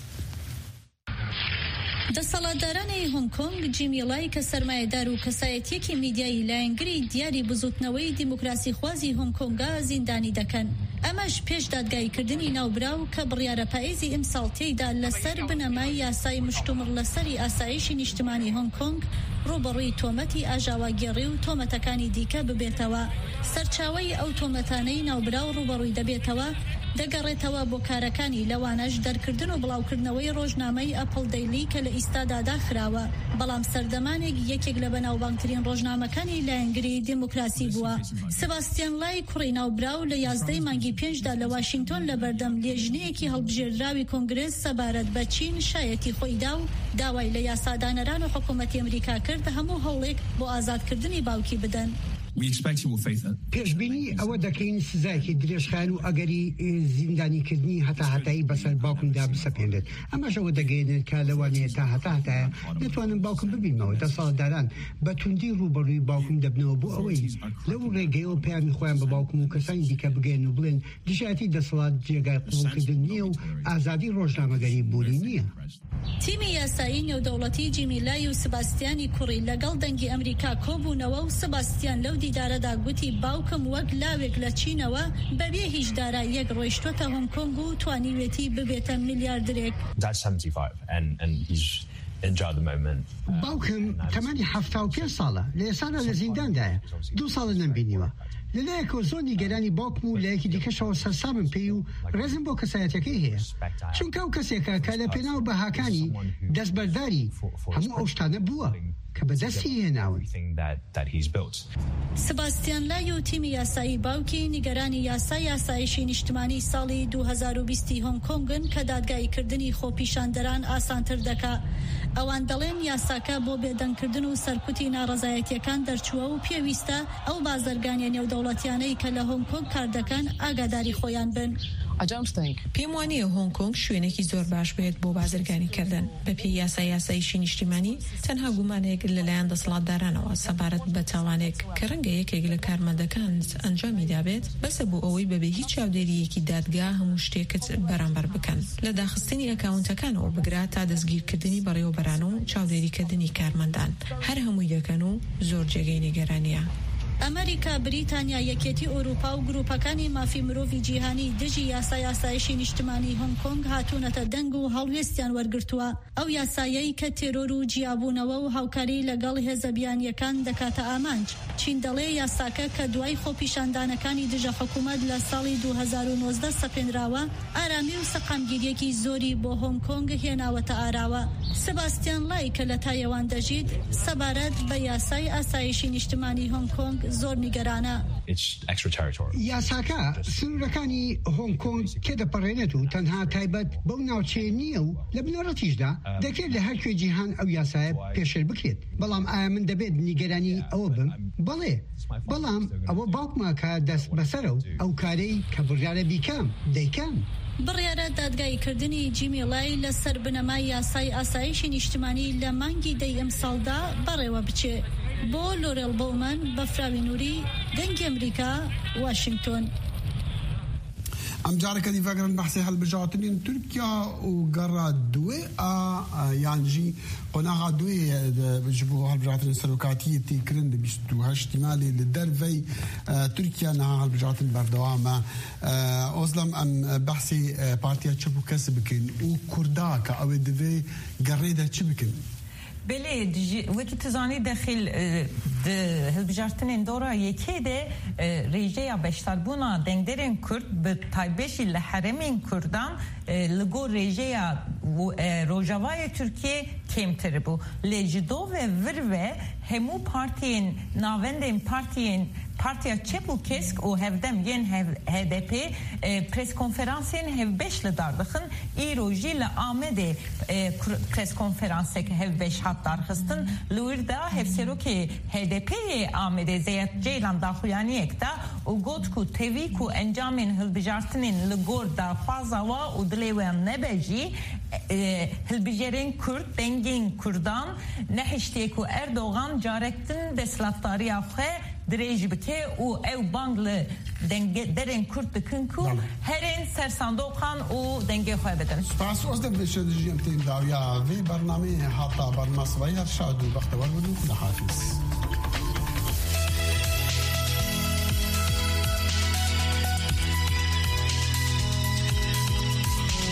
Speaker 2: دەسەڵاتدارانی هۆنگ کۆنگ جیمی لای کە سەرمایەدار و کەسایەتیەکی میدیایی لایەنگری دیاری بزوتنەوەی دیموکراسی خوازی هۆنگ کۆنگا زیندانی دەکەن. ئەمەش پێش دادگایکردنی ناوبراو کە بڕیارە پاییزی ئیمساڵ تێیدا لەسەر بنەمای یاسای مشتومڕ لەسەری ئاسایشی نیشتمانی هۆنگ کۆنگ ڕوبەڕووی تۆمەتی ئاژاواگێڕی و تۆمەتەکانی دیکە ببێتەوە. سەرچاوەی ئەو تۆمەتانەی ناوبراو ڕوبەڕووی دەبێتەوە دەگەڕێتەوە بۆ کارەکانی لەوانەش دەرکردن و بڵاوکردنەوەی ڕۆژنامەی ئەپڵ دەیلی کە لە ئیستادا داخراوە. بەڵام سەردەمانێک یەکێک لە بەناوبانگترین ڕۆژنامەکانی لایەنگری دیموکراسی بووە. سباستیان لای کوڕی ناوبراو لە یازدەی مانگی پێنجدا لە واشنگتۆن لە بەردەم لێژنەیەکی هەڵبژێردراوی کۆنگرس سەبارەت بە چین شایەتی خۆیدا و داوای لە یاسادانەران و حکوومەتی ئەمریکا کرد هەموو هەوڵێک بۆ ئازادکردنی باوکی بدەن.
Speaker 21: پێشبینی ئەوە دەکەین سزایەکی درێژخایەن و ئەگەری زیندانیکردنی هەتا هەتایی بەسەر باوکمدا بسەپێنێت. ئەمەش ئەوە دەگەێنێت کە لەوانەیە تا هەتا هەتایە نتوانم باوکم ببینمەوە. دەسەڵاتداران بە توندی ڕوبەڕووی باوکم دەبنەوە بۆ ئەوەی لەو ڕێگەیەوە پەیامی خۆیان بە باوکم و کەسانی دیکە بگەێن و بڵێن دژایەتی دەسەڵات جێگای قوڵکردن نییە و ئازادی ڕۆژنامەگەری بوونی نییە.
Speaker 2: تیمی یاسایی نێودەوڵەتی جیمی لای و سباستیانی کوڕی لەگەڵ دەنگی ئەمریکا کۆبوونەوە و سباستیان لەو دیدارەدا گوتی باوکم وەک لاوێک لە چینەوە بەبێ هیچ داراییەک ڕۆیشتوتە هۆنگ کۆنگ و توانیوێتی ببێتە میلیاردرێک.
Speaker 21: باوکم تەمەنی هەفتا و پێنج ساڵە لە ئێسادا لە زینداندایە دوو ساڵە نەمبینیوە. لەلایەکەوە زۆر نیگەرانی باوکم و لایەکی دیکەشەوە سەرسامم پێی و ڕێزم بۆ کەسایەتەکەی هەیە چونکە ئەو کەسێکە کە لە پێناو بەهاکانی دەستبەرداری هەموو ئەو شتانە بووە کە بەدەستی هێناون.
Speaker 2: سباستیان لای و تیمی یاسایی باوکی نیگەرانی یاسای یاسایشی نیشتمانی ساڵی دوو هەزار و بیست هۆنگ کۆنگن کە دادگایکردنی خۆپیشاندەران ئاسانتر دەکا. ئەوان دەڵێن یاساکە بۆ بێدەنگکردن و سەرکوتی ناڕەزایەتیەکان دەرچووە و پێویستە ئەو بازرگانیە نێودەوڵەتیانەی کە لە هۆنگ کۆنگ کار دەکەن ئاگاداری خۆیان بن.
Speaker 16: پێم وانەیە هۆنگ کۆنگ شوێنێکی زۆر باش بێت بۆ بازرگانی کردن. بە پێی یاسای یاسایشی نیشتیمانی تەنها گومانێک لەلایەن دەسەڵاتدارانەوە سەبارەت بە تاوانێک کە ڕەنگە یەکێک لە کارمەندەکان ئەنجامی دابێت بەسە بۆ ئەوەی بەبێ هیچ چاودێریەکی دادگا هەموو شتێکت بەرامبەر بکەن لە داخستنی ئەکاونتەکانەوە بگرات تا دەستگیرکردنی بەڕێوەبەران و چاودێریکردنی کارمەندان هەر هەمووی دەکەن و زۆر جێگەی نیگەرانیە.
Speaker 2: ئەمریکا، بریتانیا، یەکێتی ئۆروپا و گروپەکانی مافی مرۆڤی جیهانی دژی یاسای یاسایشی نیشتمانی هۆنگ کۆنگ هاتوونەتە دەنگ و هەڵوێستیان وەرگرتووە. ئەو یاسایەی کە تێرۆر و جیابوونەوە و هاوکاری لەگەڵ هێزەبیانیەکان دەکاتە ئامانج. چین دەڵێ یاساکە کە دوای خۆپیشاندانەکانی دژە حکوومەت لە ساڵی دوو هەزار و نۆزدە سەپێنراوە ئارامی و سەقامگیریەکی زۆری بۆ هۆنگ کۆنگ هێناوەتە ئاراوە. سباستیان لای کە لە تایوان دەژیت سەبارەت بە یاسای ئاسایشی نیشتمانی هۆنگ کۆنگ زۆر نیگەرانە.
Speaker 21: یاساکە سنوورەکانی هۆنگ کۆنگ کێ دەپەڕێنێت و تەنها تایبەت بەو ناوچەیە نییە و لە بنەڕەتیشدا دەکرێت لە هەر کوێ جیهان ئەو یاسایە پێشێر بکرێت. بەڵام ئایا من دەبێت نیگەرانی ئەوە بم؟ بەڵێ، بەڵام ئەوە باوکماکە دەست بەسەرە و ئەو کارەی کە بڕیارە بیکەم دەیکەم.
Speaker 2: بڕیارە دادگایکردنی جیمی لای لەسەر بنەمای یاسای ئاسایشی نیشتمانی لە مانگی دەی ئەمساڵدا بەڕێوە بچێ. بۆ لۆرێل بۆڵمن بەفراوی نووری دەنگی ئەمریکا، واشنگتۆن.
Speaker 5: ئەم جارەکە دیڤەگرن بەحسی هەڵبژاردنین تورکیا و گەڕا دوێ یانجی قۆناغا دوێ ji bo هەڵبژاردنên serokatiyê têkirin di bîst û heştî malê li dervey Tirkiye niha هەڵبژاردن berdewam e. Ozlem em behsê Partiya Çi bû kes bikin û Kurda ka ew ê divê gerê de çi bikin?
Speaker 17: بله وکی تزانی داخل هلبجارتنین دورا یکی ده ریجه بشتربونا دنگدرین کرد به تایبشی لحرمین کردان لگو ریجه روجاوای ترکیه کمتر بو لجدو و وروه همو پارتین ناوندین پارتین Partija Çepulkesk û hevdem yên H D P pres konferansên hevbeş li dardixin îro jî li Amedê pres konferansek hevbeş hat darxistin li wir de hevserokê H D P'yê Amedê Zeyed Ceylan daxuyaniyek de û got ku tevî ku encamên hilbijartinên li gor daxwaza wa û dilê we nebe jî hilbijarên Kurd dengên Kurdan nehiştiye ku Erdogan carektin desthilatdariya xwe dirêj bike û ew bang li derên Kurd dikin ku herên sersandoqan û dengê xwe bidin.
Speaker 5: Spas ez de bişedijiyem têm dawiya vê bernameyê hata bermasvaya şad û bextewar bidin ku li hafiz.